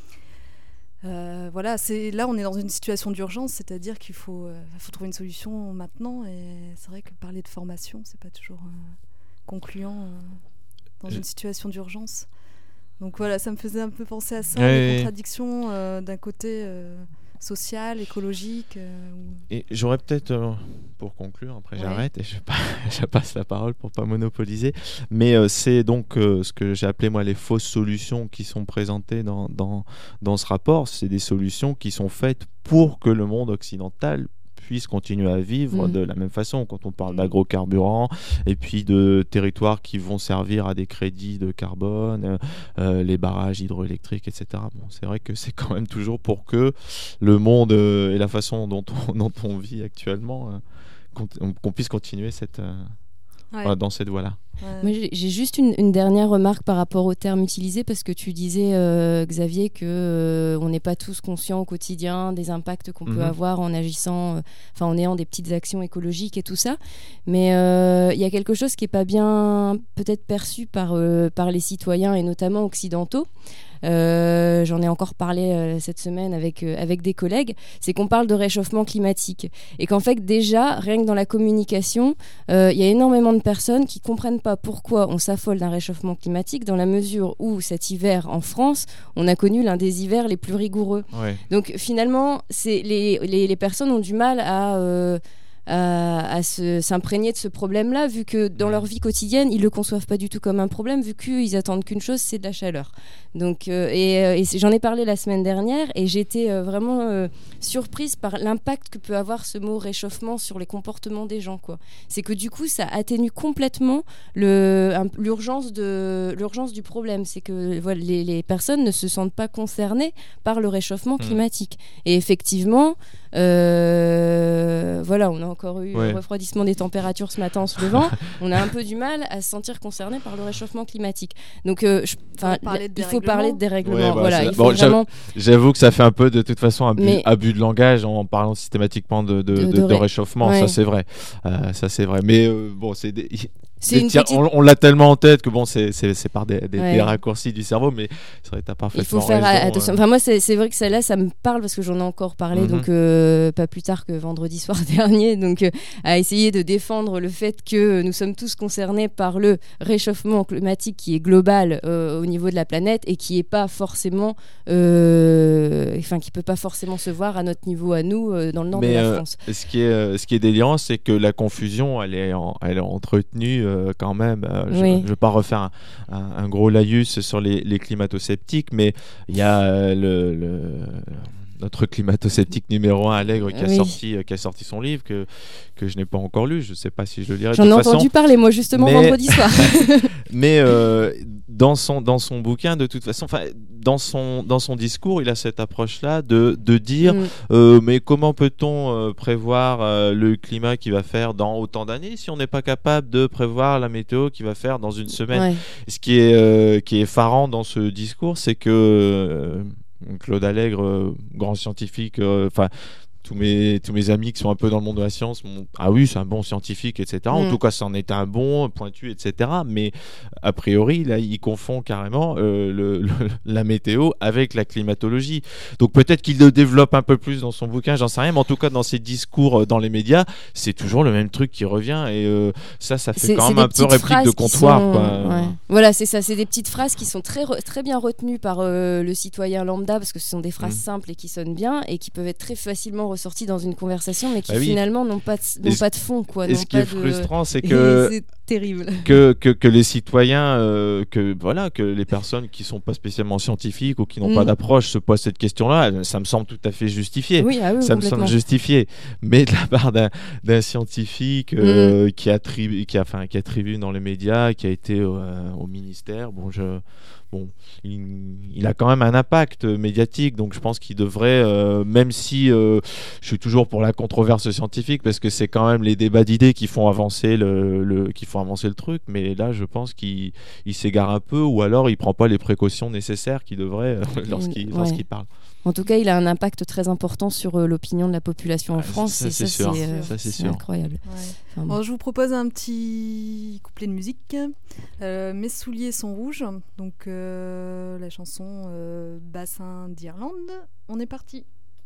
là on est dans une situation d'urgence, c'est-à-dire qu'il faut trouver une solution maintenant, et c'est vrai que parler de formation c'est pas toujours concluant dans une situation d'urgence. Donc voilà, ça me faisait un peu penser à ça, les contradictions d'un côté social, écologique. Et j'aurais peut-être, pour conclure, après j'arrête et je passe la parole pour pas monopoliser, mais c'est donc ce que j'ai appelé moi les fausses solutions qui sont présentées dans ce rapport. C'est des solutions qui sont faites pour que le monde occidental puisse continuer à vivre de la même façon. Quand on parle d'agrocarburants et puis de territoires qui vont servir à des crédits de carbone, les barrages hydroélectriques, etc. Bon, c'est vrai que c'est quand même toujours pour que le monde et la façon dont on vit actuellement, qu'on puisse continuer dans cette voie-là. Moi, j'ai juste une dernière remarque par rapport au terme utilisé, parce que tu disais, Xavier, qu'on n'est pas tous conscients au quotidien des impacts qu'on peut avoir en agissant, en ayant des petites actions écologiques et tout ça. Mais il y a quelque chose qui n'est pas bien peut-être perçu par les citoyens, et notamment occidentaux. J'en ai encore parlé cette semaine avec des collègues, c'est qu'on parle de réchauffement climatique, et qu'en fait déjà, rien que dans la communication, il y a énormément de personnes qui comprennent pas pourquoi on s'affole d'un réchauffement climatique, dans la mesure où cet hiver en France, on a connu l'un des hivers les plus rigoureux. Donc finalement, les personnes ont du mal à s'imprégner de ce problème-là, vu que dans leur vie quotidienne, ils le conçoivent pas du tout comme un problème, vu qu'ils attendent qu'une chose, c'est de la chaleur. Donc, et j'en ai parlé la semaine dernière, et j'étais vraiment surprise par l'impact que peut avoir ce mot réchauffement sur les comportements des gens, quoi. C'est que du coup, ça atténue complètement l'urgence du problème. C'est que les personnes ne se sentent pas concernées par le réchauffement climatique. Et effectivement, on a encore eu un refroidissement des températures ce matin en se levant. On a un peu du mal à se sentir concerné par le réchauffement climatique. Donc, il faut parler de dérèglement. J'avoue que ça fait un peu de toute façon abus de langage en parlant systématiquement de réchauffement. Ça c'est vrai. Mais on l'a tellement en tête que c'est par des raccourcis du cerveau, mais c'est vrai, t'as parfaitement raison. Il faut faire attention. Enfin, moi, c'est vrai que celle-là, ça me parle parce que j'en ai encore parlé, donc pas plus tard que vendredi soir dernier, donc à essayer de défendre le fait que nous sommes tous concernés par le réchauffement climatique qui est global au niveau de la planète, et qui est pas forcément, qui peut pas forcément se voir à notre niveau à nous dans le nord de la France. Ce qui est délirant, c'est que la confusion, elle est entretenue. Quand même, je ne vais pas refaire un gros laïus sur les climato-sceptiques, mais il y a notre climato-sceptique numéro 1, Allègre, qui a sorti son livre que je n'ai pas encore lu. Je ne sais pas si je le lirai. J'en ai entendu parler, moi, justement, vendredi soir. Mais dans son bouquin, de toute façon, dans son discours, il a cette approche-là de dire mais comment peut-on prévoir le climat qui va faire dans autant d'années si on n'est pas capable de prévoir la météo qui va faire dans une semaine. Ce qui est effarant dans ce discours, c'est que Claude Allègre, grand scientifique, tous mes amis qui sont un peu dans le monde de la science m'ont ah oui, c'est un bon scientifique, etc. En tout cas, c'en est un bon, pointu, etc. Mais a priori, là, il confond carrément la météo avec la climatologie. Donc peut-être qu'il le développe un peu plus dans son bouquin, j'en sais rien. Mais en tout cas, dans ses discours dans les médias, c'est toujours le même truc qui revient. Et ça fait quand même un peu réplique de comptoir. Ouais. Voilà, c'est ça. C'est des petites phrases qui sont très, très bien retenues par le citoyen lambda parce que ce sont des phrases simples et qui sonnent bien et qui peuvent être très facilement ressorties dans une conversation mais qui finalement n'ont pas de fond, quoi. Et ce qui est frustrant, c'est que c'est terrible que les citoyens que les personnes qui sont pas spécialement scientifiques ou qui n'ont pas d'approche se posent cette question-là, ça me semble tout à fait justifié. Oui, ça me semble justifié, mais de la part d'un scientifique qui a tribuné dans les médias, qui a été au ministère, il a quand même un impact médiatique, donc je pense qu'il devrait, même si je suis toujours pour la controverse scientifique, parce que c'est quand même les débats d'idées qui font avancer le truc, mais là je pense qu'il s'égare un peu, ou alors il prend pas les précautions nécessaires qu'il devrait lorsqu'il parle. En tout cas, il a un impact très important sur l'opinion de la population en France. Ça, c'est sûr. C'est incroyable. Ouais. Alors, je vous propose un petit couplet de musique. Mes souliers sont rouges. Donc, la chanson Bassin d'Irlande. On est parti.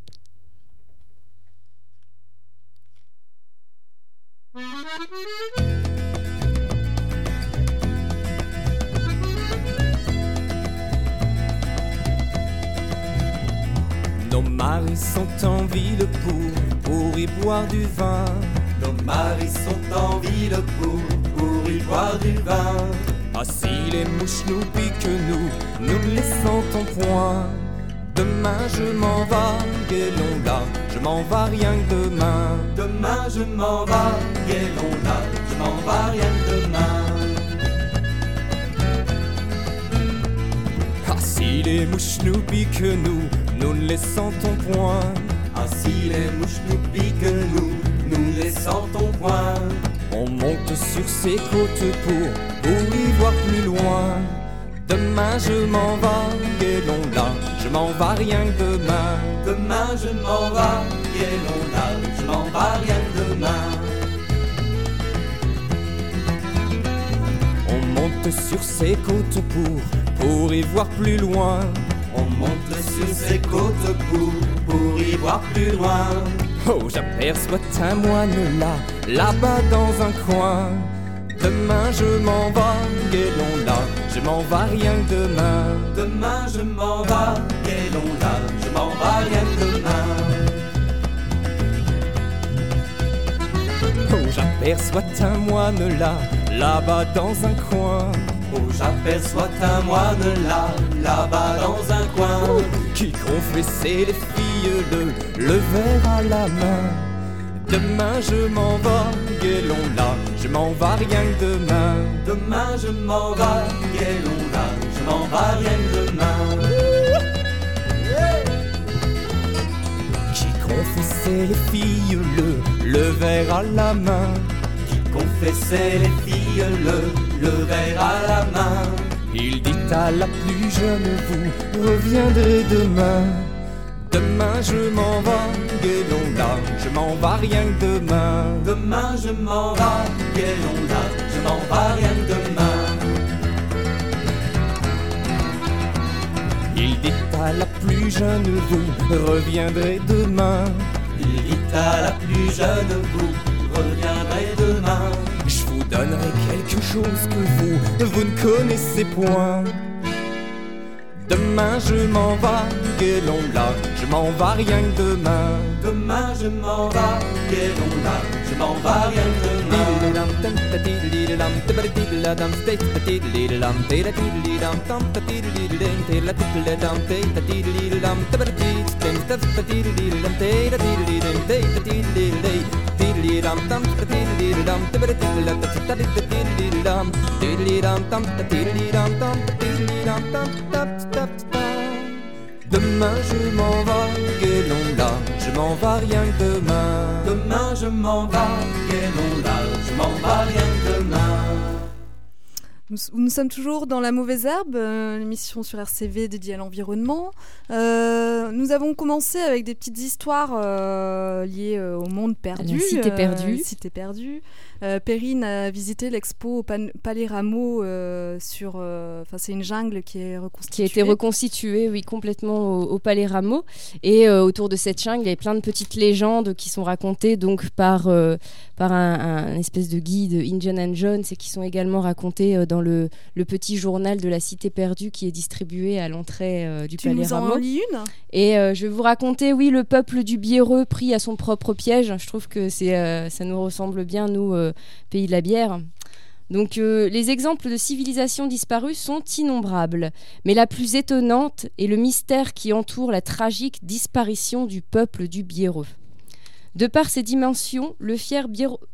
Nos maris sont en ville pour y boire du vin. Nos maris sont en ville pour y boire du vin. Ah, si les mouches nous piquent, nous ne les sentons point. Demain je m'en vais, guélon là, je m'en vais rien que demain. Demain je m'en vais, guélon là, je m'en vais rien que demain. Ah, si les mouches nous piquent, nous ne les sentons point. Ah, si les mouches nous piquent, nous ne les sentons point. On monte sur ces côtes pour y voir plus loin. Demain je m'en vais, guélon là, je m'en vais rien que demain. Demain je m'en vais, guélon là, je m'en vais rien que demain. On monte sur ces côtes pour y voir plus loin. On monte sur ces côtes pour y voir plus loin. Oh, j'aperçois un moine là-bas dans un coin. Demain je m'en vais, guélon là, je m'en vais rien que demain. Demain je m'en vais, guélon là, je m'en vais rien que demain. Oh, j'aperçois un moine là-bas dans un coin. Oh, j'aperçois un moine là-bas dans un coin. Qui confessait les filles le verre à la main. Demain je m'en vais, guélon là, je m'en vais rien que demain. Demain je m'en vais, guélon là, je m'en vais rien que demain. Qui confessait les filles le verre à la main. Qui confessait les filles le verre à la main. Il dit à la plus jeune, vous reviendrez demain. Demain je m'en vais, guélon là, je m'en vais rien que demain. Demain je m'en vais, guélon là, je m'en vais rien que demain. Il dit à la plus jeune, vous reviendrez demain. Il dit à la plus jeune, vous reviendrez demain. Je vous donnerai quelque chose que vous ne connaissez point. Demain je m'en vais, guélon là, je m'en vais rien que demain. Demain je m'en vais, guélon là, je m'en vais rien que demain. Demain je m'en vais, guélon là, je m'en vais rien que demain. Demain je m'en vais, guélon là, je m'en vais rien que demain. Nous sommes toujours dans La Mauvaise Herbe, l'émission sur RCV dédiée à l'environnement. Nous avons commencé avec des petites histoires liées au monde perdu. La cité perdue. Perrine a visité l'expo au Palais Rameau c'est une jungle qui est reconstituée. Qui a été reconstituée, oui, complètement au Palais Rameau. Et autour de cette jungle, il y a plein de petites légendes qui sont racontées donc par un espèce de guide Indiana Jones et qui sont également racontées dans le petit journal de la cité perdue qui est distribué à l'entrée du Palais Rameau. Tu nous en lis une ? Et je vais vous raconter, oui, le peuple du Biéreux pris à son propre piège. Je trouve que ça nous ressemble bien, nous, pays de la bière. Donc les exemples de civilisations disparues sont innombrables, mais la plus étonnante est le mystère qui entoure la tragique disparition du peuple du Biéreux. De par ses dimensions, le fier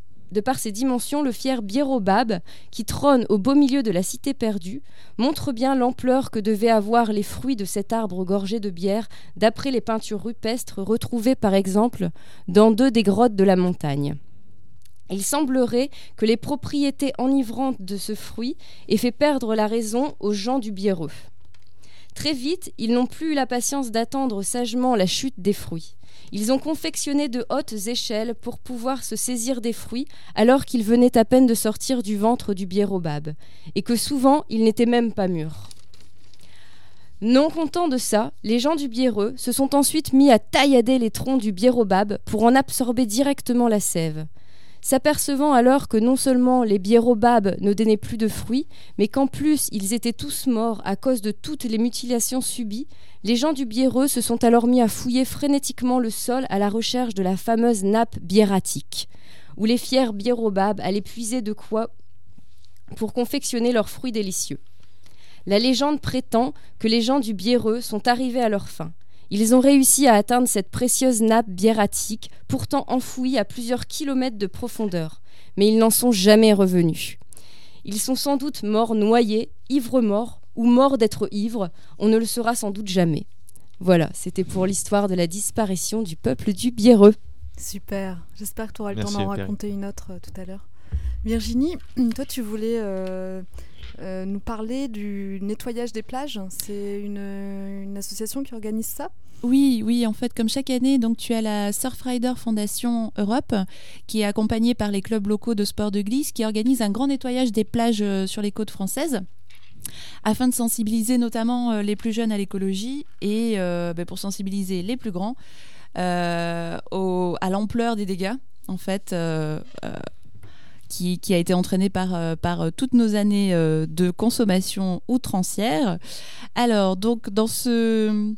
biérobab, qui trône au beau milieu de la cité perdue, montre bien l'ampleur que devaient avoir les fruits de cet arbre gorgé de bière, d'après les peintures rupestres retrouvées par exemple dans 2 des grottes de la montagne. Il semblerait que les propriétés enivrantes de ce fruit aient fait perdre la raison aux gens du Biéreux. Très vite, ils n'ont plus eu la patience d'attendre sagement la chute des fruits. Ils ont confectionné de hautes échelles pour pouvoir se saisir des fruits alors qu'ils venaient à peine de sortir du ventre du biérobab, et que souvent ils n'étaient même pas mûrs. Non contents de ça, les gens du Biéreux se sont ensuite mis à taillader les troncs du biérobab pour en absorber directement la sève. S'apercevant alors que non seulement les biérobabs ne donnaient plus de fruits, mais qu'en plus ils étaient tous morts à cause de toutes les mutilations subies, les gens du Biéreux se sont alors mis à fouiller frénétiquement le sol à la recherche de la fameuse nappe biératique, où les fiers biérobabs allaient puiser de quoi pour confectionner leurs fruits délicieux. La légende prétend que les gens du Biéreux sont arrivés à leur fin. Ils ont réussi à atteindre cette précieuse nappe biératique, pourtant enfouie à plusieurs kilomètres de profondeur, mais ils n'en sont jamais revenus. Ils sont sans doute morts noyés, ivres-morts, ou morts d'être ivres, on ne le saura sans doute jamais. Voilà, c'était pour l'histoire de la disparition du peuple du Biéreux. Super, j'espère que tu auras le temps d'en raconter une autre tout à l'heure. Virginie, toi tu voulais nous parler du nettoyage des plages. C'est une association qui organise ça ? Oui, en fait, comme chaque année, donc tu as la Surfrider Foundation Europe, qui est accompagnée par les clubs locaux de sport de glisse, qui organise un grand nettoyage des plages sur les côtes françaises, afin de sensibiliser notamment les plus jeunes à l'écologie et pour sensibiliser les plus grands à l'ampleur des dégâts, en fait, qui a été entraîné par toutes nos années de consommation outrancière. Alors, donc dans ce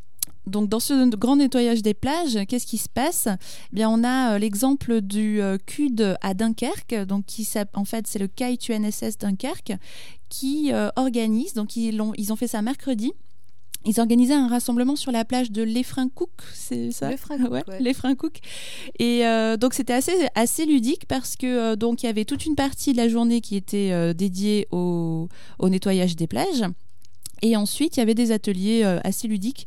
grand nettoyage des plages, qu'est-ce qui se passe ? Eh bien, on a l'exemple du CUD à Dunkerque, donc en fait c'est le Kite UNSS Dunkerque, qui organise, donc ils ont fait ça mercredi. Ils organisaient un rassemblement sur la plage de Lefrancouc, c'est ça ? Ouais. Lefrancouc. Et donc c'était assez ludique parce que donc il y avait toute une partie de la journée qui était dédiée au nettoyage des plages. Et ensuite, il y avait des ateliers assez ludiques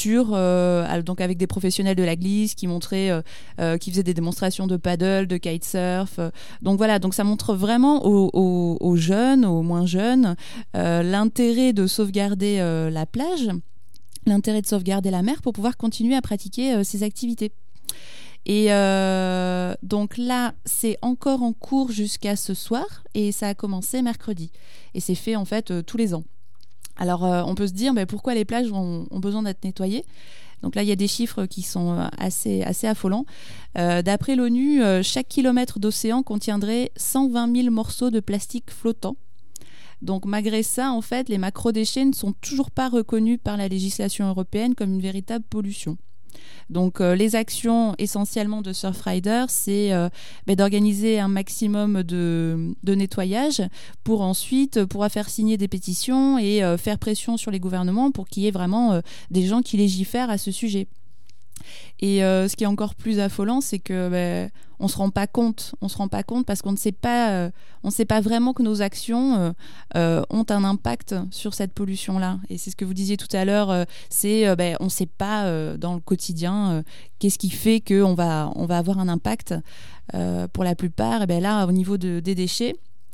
donc avec des professionnels de la glisse qui montraient, qui faisaient des démonstrations de paddle, de kitesurf. Donc voilà, donc ça montre vraiment aux jeunes, aux moins jeunes, l'intérêt de sauvegarder la plage, l'intérêt de sauvegarder la mer pour pouvoir continuer à pratiquer ces activités. Et donc là, c'est encore en cours jusqu'à ce soir et ça a commencé mercredi. Et c'est fait en fait tous les ans. Alors, on peut se dire pourquoi les plages ont besoin d'être nettoyées. Donc là, il y a des chiffres qui sont assez affolants. D'après l'ONU, chaque kilomètre d'océan contiendrait 120 000 morceaux de plastique flottants. Donc malgré ça, en fait, les macrodéchets ne sont toujours pas reconnus par la législation européenne comme une véritable pollution. Donc les actions essentiellement de Surfrider, c'est d'organiser un maximum de nettoyage pour ensuite pouvoir faire signer des pétitions et faire pression sur les gouvernements pour qu'il y ait vraiment des gens qui légifèrent à ce sujet. Et ce qui est encore plus affolant, c'est que on se rend pas compte parce qu'on ne sait pas vraiment que nos actions ont un impact sur cette pollution-là. Et c'est ce que vous disiez tout à l'heure, on ne sait pas dans le quotidien qu'est-ce qui fait qu'on va avoir un impact. Pour la plupart, là, au niveau des déchets,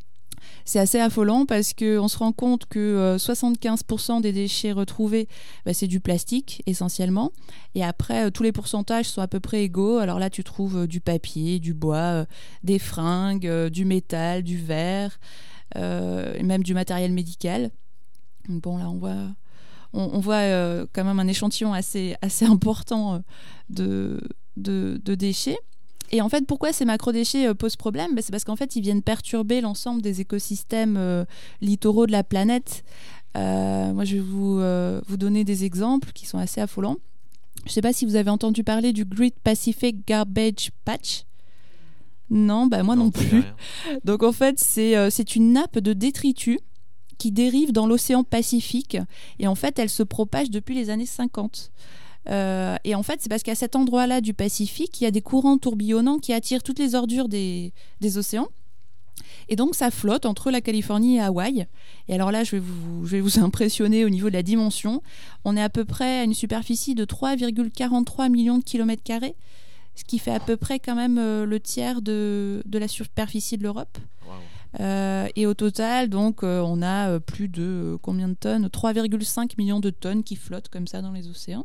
c'est assez affolant parce qu'on se rend compte que 75% des déchets retrouvés, c'est du plastique essentiellement. Et après, tous les pourcentages sont à peu près égaux. Alors là, tu trouves du papier, du bois, des fringues, du métal, du verre, et même du matériel médical. Bon, là, on voit quand même un échantillon assez important de déchets. Et en fait, pourquoi ces macrodéchets posent problème ? C'est parce qu'en fait, ils viennent perturber l'ensemble des écosystèmes littoraux de la planète. Moi, je vais vous donner des exemples qui sont assez affolants. Je ne sais pas si vous avez entendu parler du Great Pacific Garbage Patch. Non, moi non plus. Donc en fait, c'est une nappe de détritus qui dérive dans l'océan Pacifique. Et en fait, elle se propage depuis les années 50. Et en fait, c'est parce qu'à cet endroit-là du Pacifique, il y a des courants tourbillonnants qui attirent toutes les ordures des océans. Et donc, ça flotte entre la Californie et Hawaï. Et alors là, je vais vous impressionner au niveau de la dimension. On est à peu près à une superficie de 3,43 millions de kilomètres carrés, ce qui fait à peu près quand même le tiers de la superficie de l'Europe. Wow. Et au total, donc, on a plus de combien de tonnes ? 3,5 millions de tonnes qui flottent comme ça dans les océans.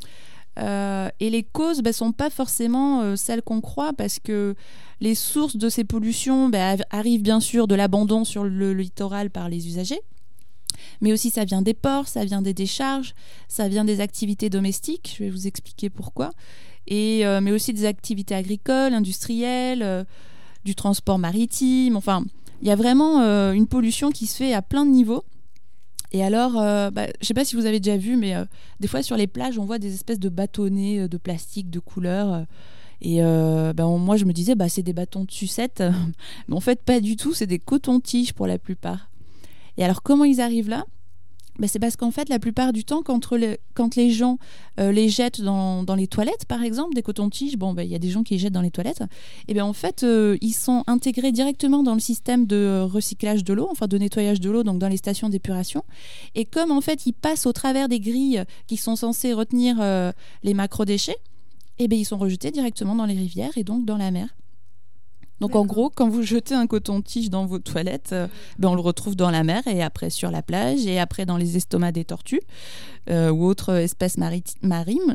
Et les causes sont pas forcément celles qu'on croit, parce que les sources de ces pollutions arrivent bien sûr de l'abandon sur le littoral par les usagers, mais aussi ça vient des ports, ça vient des décharges, ça vient des activités domestiques, je vais vous expliquer pourquoi, mais aussi des activités agricoles, industrielles, du transport maritime, enfin il y a vraiment une pollution qui se fait à plein de niveaux. Et alors, je ne sais pas si vous avez déjà vu, mais des fois sur les plages, on voit des espèces de bâtonnets de plastique de couleur. Et moi, je me disais, c'est des bâtons de sucette. Mais en fait, pas du tout. C'est des cotons-tiges pour la plupart. Et alors, comment ils arrivent là ? C'est parce qu'en fait, la plupart du temps, quand les gens les jettent dans les toilettes, par exemple, des cotons-tiges, il y a des gens qui les jettent dans les toilettes, et en fait, ils sont intégrés directement dans le système de recyclage de l'eau, enfin de nettoyage de l'eau, donc dans les stations d'épuration. Et comme en fait, ils passent au travers des grilles qui sont censées retenir les macrodéchets, ils sont rejetés directement dans les rivières et donc dans la mer. Donc en gros, quand vous jetez un coton-tige dans vos toilettes, on le retrouve dans la mer et après sur la plage et après dans les estomacs des tortues ou autres espèces marines.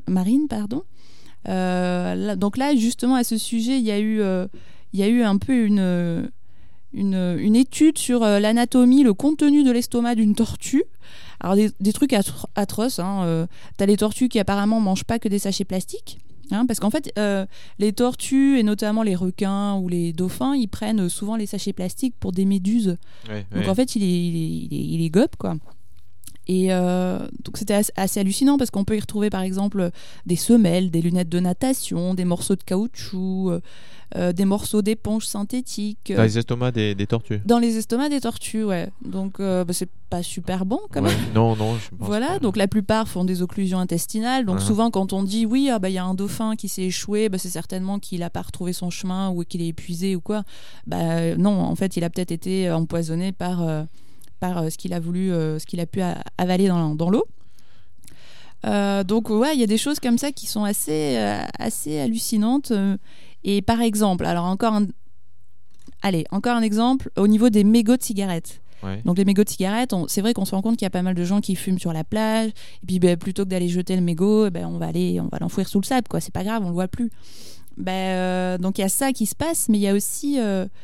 Donc là, justement, à ce sujet, il y a eu un peu une étude sur l'anatomie, le contenu de l'estomac d'une tortue. Alors des trucs atroces. T'as les tortues qui apparemment mangent pas que des sachets plastiques. Parce qu'en fait, les tortues, et notamment les requins ou les dauphins, ils prennent souvent les sachets plastiques pour des méduses. Donc en fait, il les gobe, quoi. Et donc c'était assez hallucinant, parce qu'on peut y retrouver par exemple des semelles, des lunettes de natation, des morceaux de caoutchouc, des morceaux d'éponge synthétique. Dans les estomacs des tortues. Dans les estomacs des tortues, ouais. Donc c'est pas super bon quand même. Non, je pense voilà, pas. donc la plupart font des occlusions intestinales. Donc souvent quand on dit oui, il y a un dauphin qui s'est échoué, c'est certainement qu'il n'a pas retrouvé son chemin ou qu'il est épuisé ou quoi. Non, en fait il a peut-être été empoisonné par ce qu'il a pu avaler dans l'eau. Donc il y a des choses comme ça qui sont assez hallucinantes. Et par exemple, alors encore un exemple au niveau des mégots de cigarettes. Ouais. Donc les mégots de cigarettes, c'est vrai qu'on se rend compte qu'il y a pas mal de gens qui fument sur la plage, et puis plutôt que d'aller jeter le mégot, on va l'enfouir sous le sable, quoi. C'est pas grave, on le voit plus. Donc il y a ça qui se passe, mais il y a aussi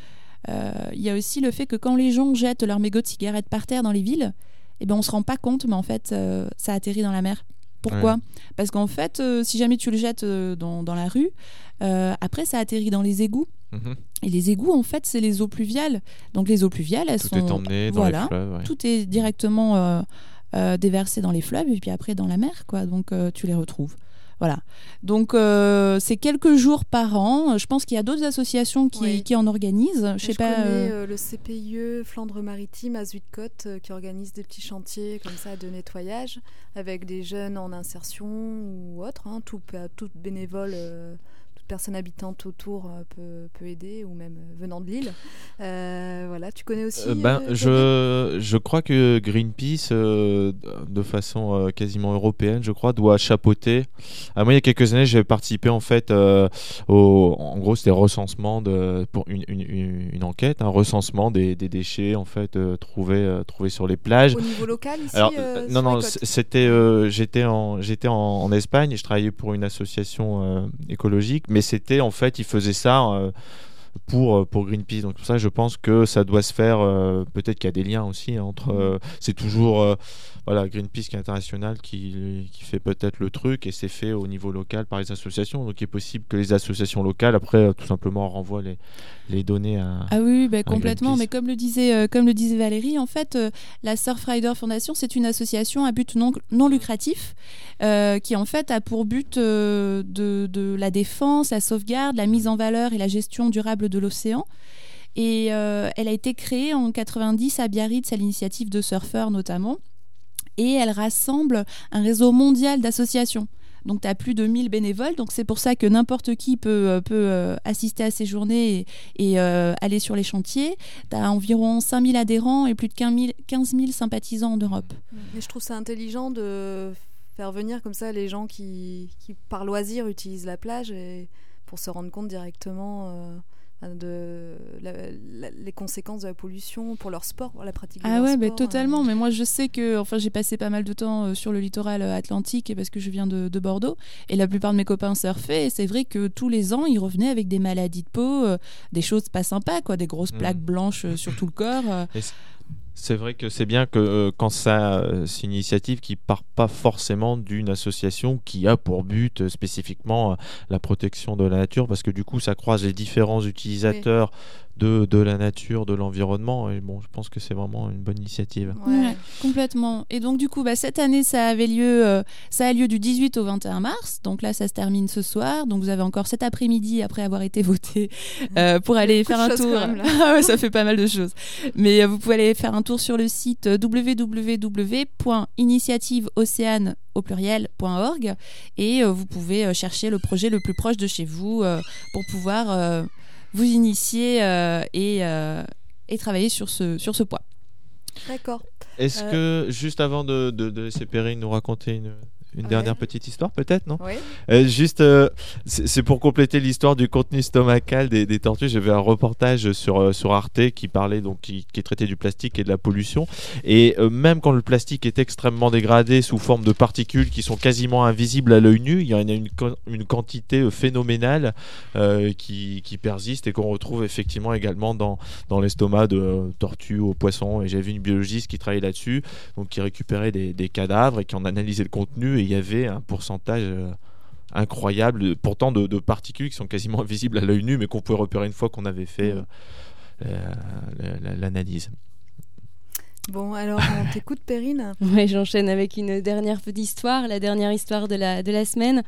le fait que quand les gens jettent leurs mégots de cigarettes par terre dans les villes, on se rend pas compte, mais en fait ça atterrit dans la mer. Pourquoi ? Ouais. Parce qu'en fait, si jamais tu le jettes dans la rue, après ça atterrit dans les égouts. Mmh. Et les égouts, en fait, c'est les eaux pluviales. Donc les eaux pluviales, tout est emmené dans les fleuves. Ouais. Tout est directement déversé dans les fleuves et puis après dans la mer, quoi. Donc tu les retrouves. Voilà. Donc c'est quelques jours par an. Je pense qu'il y a d'autres associations qui en organisent. Je connais le CPIE Flandre-Maritime à Zuidcote qui organise des petits chantiers comme ça de nettoyage avec des jeunes en insertion ou autres, tout bénévole. personne habitante autour peut aider, ou même venant de l'île. Voilà, tu connais aussi je crois que Greenpeace, de façon quasiment européenne, je crois, doit chapeauter. Moi, il y a quelques années, j'avais participé en fait en gros, c'était recensement pour une enquête, un recensement des déchets en fait trouvés sur les plages. Au niveau local ici. Alors, non, c'était j'étais en Espagne et je travaillais pour une association écologique, mais c'était en fait, ils faisaient ça pour Greenpeace. Donc pour ça, je pense que ça doit se faire. Peut-être qu'il y a des liens aussi entre. C'est toujours Greenpeace qui est international qui fait peut-être le truc, et c'est fait au niveau local par les associations. Donc il est possible que les associations locales après tout simplement renvoient les données à. Ah oui, complètement. Mais comme le disait Valérie, en fait, la Surfrider Foundation, c'est une association à but non lucratif qui en fait a pour but de la défense, la sauvegarde, la mise en valeur et la gestion durable de l'océan. Et elle a été créée en 90 à Biarritz à l'initiative de surfeurs notamment. Et elle rassemble un réseau mondial d'associations. Donc, tu as plus de 1000 bénévoles. Donc, c'est pour ça que n'importe qui peut assister à ces journées et aller sur les chantiers. Tu as environ 5000 adhérents et plus de 15 000 sympathisants en Europe. Et je trouve ça intelligent de faire venir comme ça les gens qui par loisir, utilisent la plage pour se rendre compte directement les conséquences de la pollution pour leur sport, pour la pratique de leur sport. Ah ouais, totalement. Mais moi, je sais que j'ai passé pas mal de temps sur le littoral atlantique parce que je viens de Bordeaux, et la plupart de mes copains surfaient, et c'est vrai que tous les ans, ils revenaient avec des maladies de peau, des choses pas sympas, quoi, des grosses plaques blanches sur tout le corps. C'est vrai que c'est bien que quand c'est une initiative qui part pas forcément d'une association qui a pour but spécifiquement la protection de la nature, parce que du coup ça croise les différents utilisateurs de la nature, de l'environnement, et bon, je pense que c'est vraiment une bonne initiative. Ouais, complètement. Et donc du coup, cette année, ça a lieu du 18 au 21 mars, donc là ça se termine ce soir, donc vous avez encore cet après-midi après avoir été voté pour aller faire un tour. Ça fait pas mal de choses. Mais vous pouvez aller faire un tour sur le site www.initiativeocéane au pluriel.org, et vous pouvez chercher le projet le plus proche de chez vous pour pouvoir vous initier et travailler sur ce point. D'accord. Est-ce que, juste avant de laisser Perrine nous raconter une dernière petite histoire, peut-être, non ? Oui. Juste, c'est pour compléter l'histoire du contenu stomacal des tortues. J'avais un reportage sur Arte qui parlait, donc qui traitait du plastique et de la pollution. Et même quand le plastique est extrêmement dégradé sous forme de particules qui sont quasiment invisibles à l'œil nu, il y en a une quantité phénoménale qui persiste et qu'on retrouve effectivement également dans l'estomac de tortues, aux poissons. Et j'ai vu une biologiste qui travaillait là-dessus, donc qui récupérait des cadavres et qui en analysait le contenu. Et il y avait un pourcentage incroyable pourtant de particules qui sont quasiment invisibles à l'œil nu, mais qu'on pouvait repérer une fois qu'on avait fait l'analyse. Bon, alors on t'écoute, Perrine. Ouais, j'enchaîne avec une dernière petite histoire, la dernière histoire de la semaine.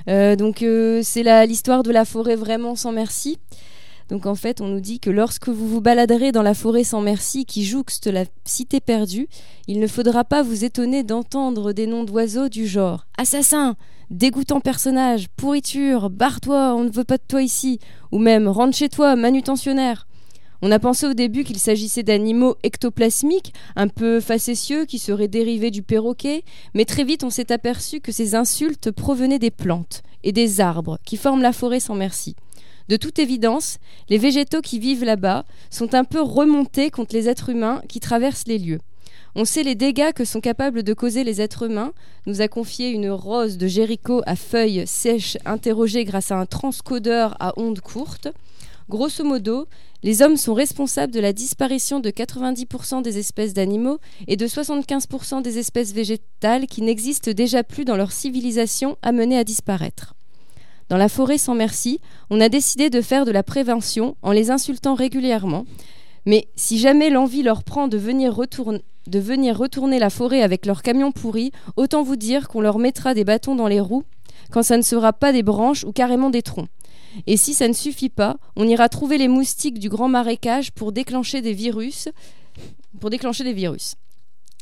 C'est l'histoire de la forêt vraiment sans merci. Donc en fait, on nous dit que lorsque vous vous baladerez dans la forêt sans merci qui jouxte la cité perdue, il ne faudra pas vous étonner d'entendre des noms d'oiseaux du genre « Assassin !» « Dégoûtant personnage !»« Pourriture !»« Barre-toi, on ne veut pas de toi ici !» ou même « Rentre chez toi, manutentionnaire !» On a pensé au début qu'il s'agissait d'animaux ectoplasmiques, un peu facétieux, qui seraient dérivés du perroquet, mais très vite on s'est aperçu que ces insultes provenaient des plantes et des arbres qui forment la forêt sans merci. De toute évidence, les végétaux qui vivent là-bas sont un peu remontés contre les êtres humains qui traversent les lieux. On sait les dégâts que sont capables de causer les êtres humains, nous a confié une rose de Jéricho à feuilles sèches interrogée grâce à un transcodeur à ondes courtes. Grosso modo, les hommes sont responsables de la disparition de 90% des espèces d'animaux et de 75% des espèces végétales qui n'existent déjà plus dans leur civilisation amenée à disparaître. Dans la forêt sans merci, on a décidé de faire de la prévention en les insultant régulièrement. Mais si jamais l'envie leur prend de venir retourner la forêt avec leurs camions pourris, autant vous dire qu'on leur mettra des bâtons dans les roues quand ça ne sera pas des branches ou carrément des troncs. Et si ça ne suffit pas, on ira trouver les moustiques du grand marécage pour déclencher des virus.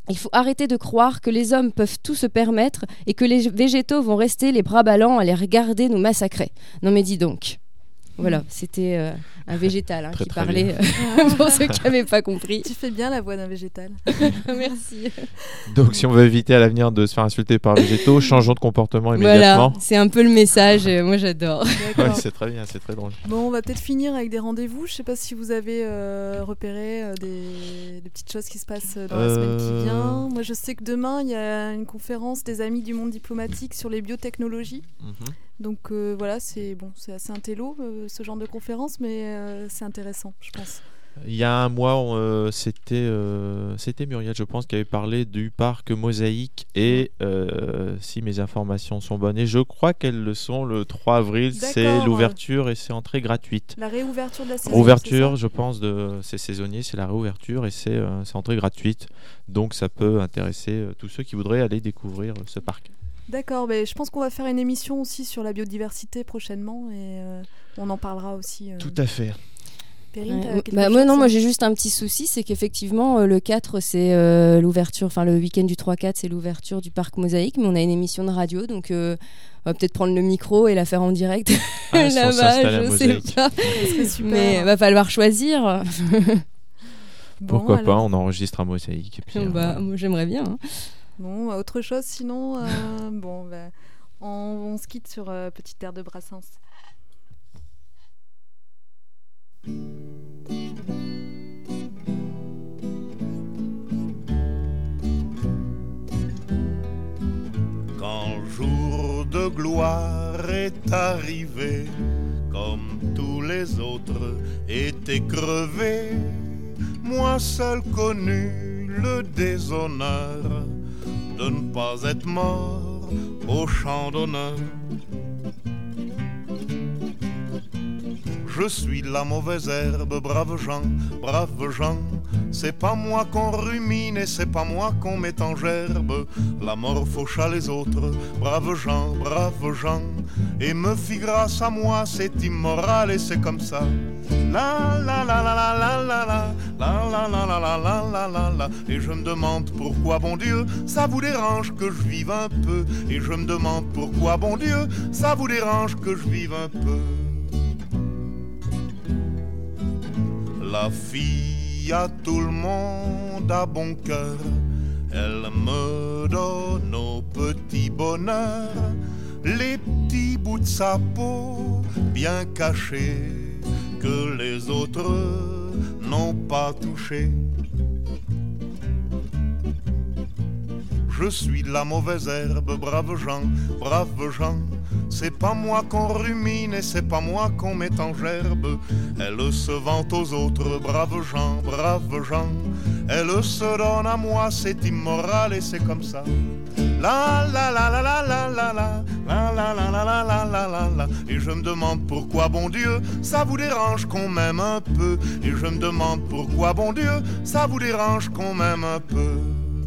Il faut arrêter de croire que les hommes peuvent tout se permettre et que les végétaux vont rester les bras ballants à les regarder nous massacrer. Non mais dis donc. Voilà, c'était un végétal qui parlait, pour ceux qui n'avaient pas compris. Tu fais bien la voix d'un végétal. Merci. Donc si on veut éviter à l'avenir de se faire insulter par les végétaux, changeons de comportement immédiatement. Voilà, c'est un peu le message, moi j'adore. Ouais, c'est très bien, c'est très drôle. Bon, on va peut-être finir avec des rendez-vous. Je ne sais pas si vous avez repéré des petites choses qui se passent dans la semaine qui vient. Moi je sais que demain, il y a une conférence des Amis du monde diplomatique sur les biotechnologies. Donc voilà, c'est assez intello ce genre de conférence, mais c'est intéressant, je pense. Il y a un mois, c'était Muriel, je pense, qui avait parlé du parc Mosaïque et si mes informations sont bonnes, et je crois qu'elles le sont, le 3 avril, c'est l'ouverture et c'est entrée gratuite. La réouverture de la saison. Réouverture, je pense, c'est saisonnier, c'est la réouverture et c'est entrée gratuite. Donc ça peut intéresser tous ceux qui voudraient aller découvrir ce parc. D'accord, mais je pense qu'on va faire une émission aussi sur la biodiversité prochainement et on en parlera aussi. Tout à fait. Perrine, moi j'ai juste un petit souci, c'est qu'effectivement le 4 c'est l'ouverture, enfin le week-end du 3-4 c'est l'ouverture du parc Mosaïque, mais on a une émission de radio, donc on va peut-être prendre le micro et la faire en direct là-bas, je sais pas. Mais va falloir choisir. Pourquoi pas, on enregistre un Mosaïque. Et puis, moi j'aimerais bien. Bon, autre chose sinon, on se quitte sur Petite Terre de Brassens. Quand jour de gloire est arrivé, comme tous les autres étaient crevés, moi seul connus le déshonneur de ne pas être mort au champ d'honneur. Je suis la mauvaise herbe, braves gens, c'est pas moi qu'on rumine et c'est pas moi qu'on met en gerbe. La mort fauche à les autres, braves gens, et me fit grâce à moi, c'est immoral et c'est comme ça. La la la la la la la la la la la la la la la la la. Et je me demande pourquoi, bon Dieu, ça vous dérange que je vive un peu. Et je me demande pourquoi, bon Dieu, ça vous dérange que je vive un peu. La fille à tout le monde a bon cœur, elle me donne au petit bonheur les petits bouts de sa peau bien cachés que les autres n'ont pas touchés. Je suis la mauvaise herbe, braves gens, c'est pas moi qu'on rumine et c'est pas moi qu'on met en gerbe. Elle se vante aux autres, braves gens, elle se donne à moi, c'est immoral et c'est comme ça. La la la la la la la la la la la la la la la la la. Et je me demande pourquoi, bon Dieu, ça vous dérange qu'on m'aime un peu. Et je me demande pourquoi, bon Dieu, ça vous dérange qu'on m'aime un peu.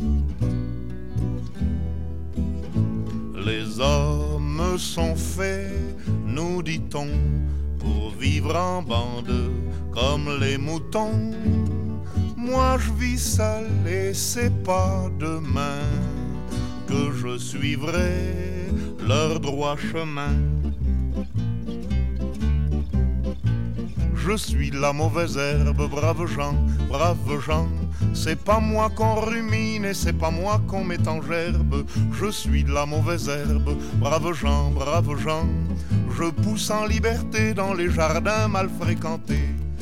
Les hommes sont faits, nous dit-on, pour vivre en bande comme les moutons. Moi je vis seul et c'est pas demain que je suivrai leur droit chemin. Je suis la mauvaise herbe, braves gens, c'est pas moi qu'on rumine et c'est pas moi qu'on met en gerbe. Je suis la mauvaise herbe, braves gens, je pousse en liberté dans les jardins mal fréquentés.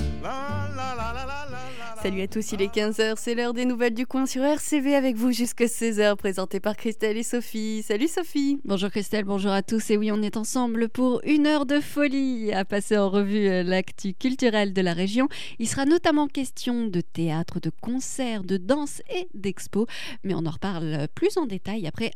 Salut à tous, il est 15h, c'est l'heure des nouvelles du coin sur RCV avec vous jusqu'à 16h, présenté par Christelle et Sophie. Salut Sophie. Bonjour Christelle, bonjour à tous. Et oui, on est ensemble pour une heure de folie à passer en revue l'actu culturelle de la région. Il sera notamment question de théâtre, de concerts, de danse et d'expos, mais on en reparle plus en détail après